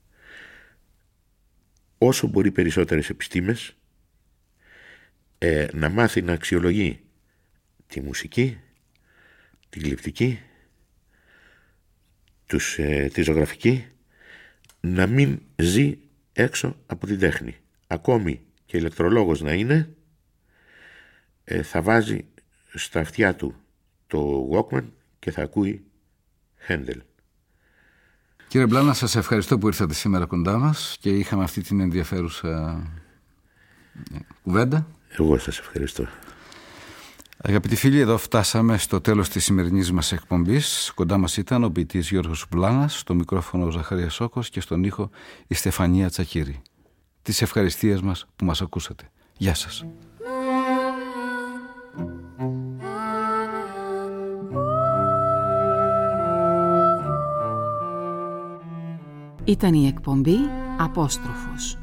όσο μπορεί περισσότερες επιστήμες, ε, να μάθει να αξιολογεί τη μουσική, τη γλυπτική, τους, ε, τη ζωγραφική, να μην ζει έξω από την τέχνη. Ακόμη και ηλεκτρολόγος να είναι, ε, θα βάζει στα αυτιά του το Walkman και θα ακούει Händel. Κύριε Μπλάνα, σας ευχαριστώ που ήρθατε σήμερα κοντά μας και είχαμε αυτή την ενδιαφέρουσα κουβέντα. Εγώ σας ευχαριστώ. Αγαπητοί φίλοι, εδώ φτάσαμε στο τέλος της σημερινής μας εκπομπής. Κοντά μας ήταν ο ποιητής Γιώργος Μπλάνας, στο μικρόφωνο ο Ζαχαρίας Σόκος και στον ήχο η Στεφανία Τσακύρη. Τις ευχαριστίες μας που μας ακούσατε. Γεια σας. Ήταν η εκπομπή Απόστροφος.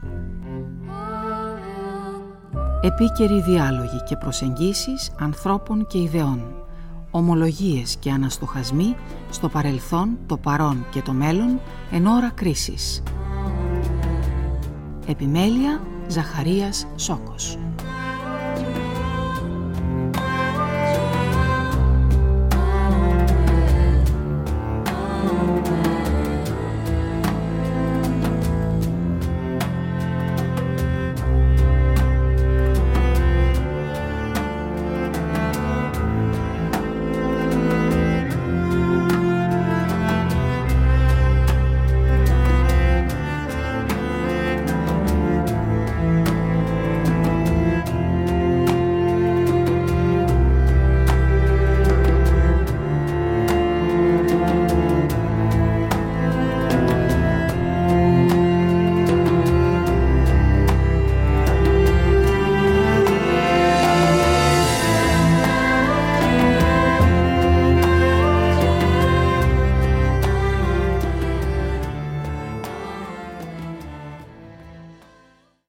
Επίκαιροι διάλογοι και προσεγγίσεις ανθρώπων και ιδεών. Ομολογίες και αναστοχασμοί στο παρελθόν, το παρόν και το μέλλον εν ώρα κρίσης. Επιμέλεια Ζαχαρίας Σόκος.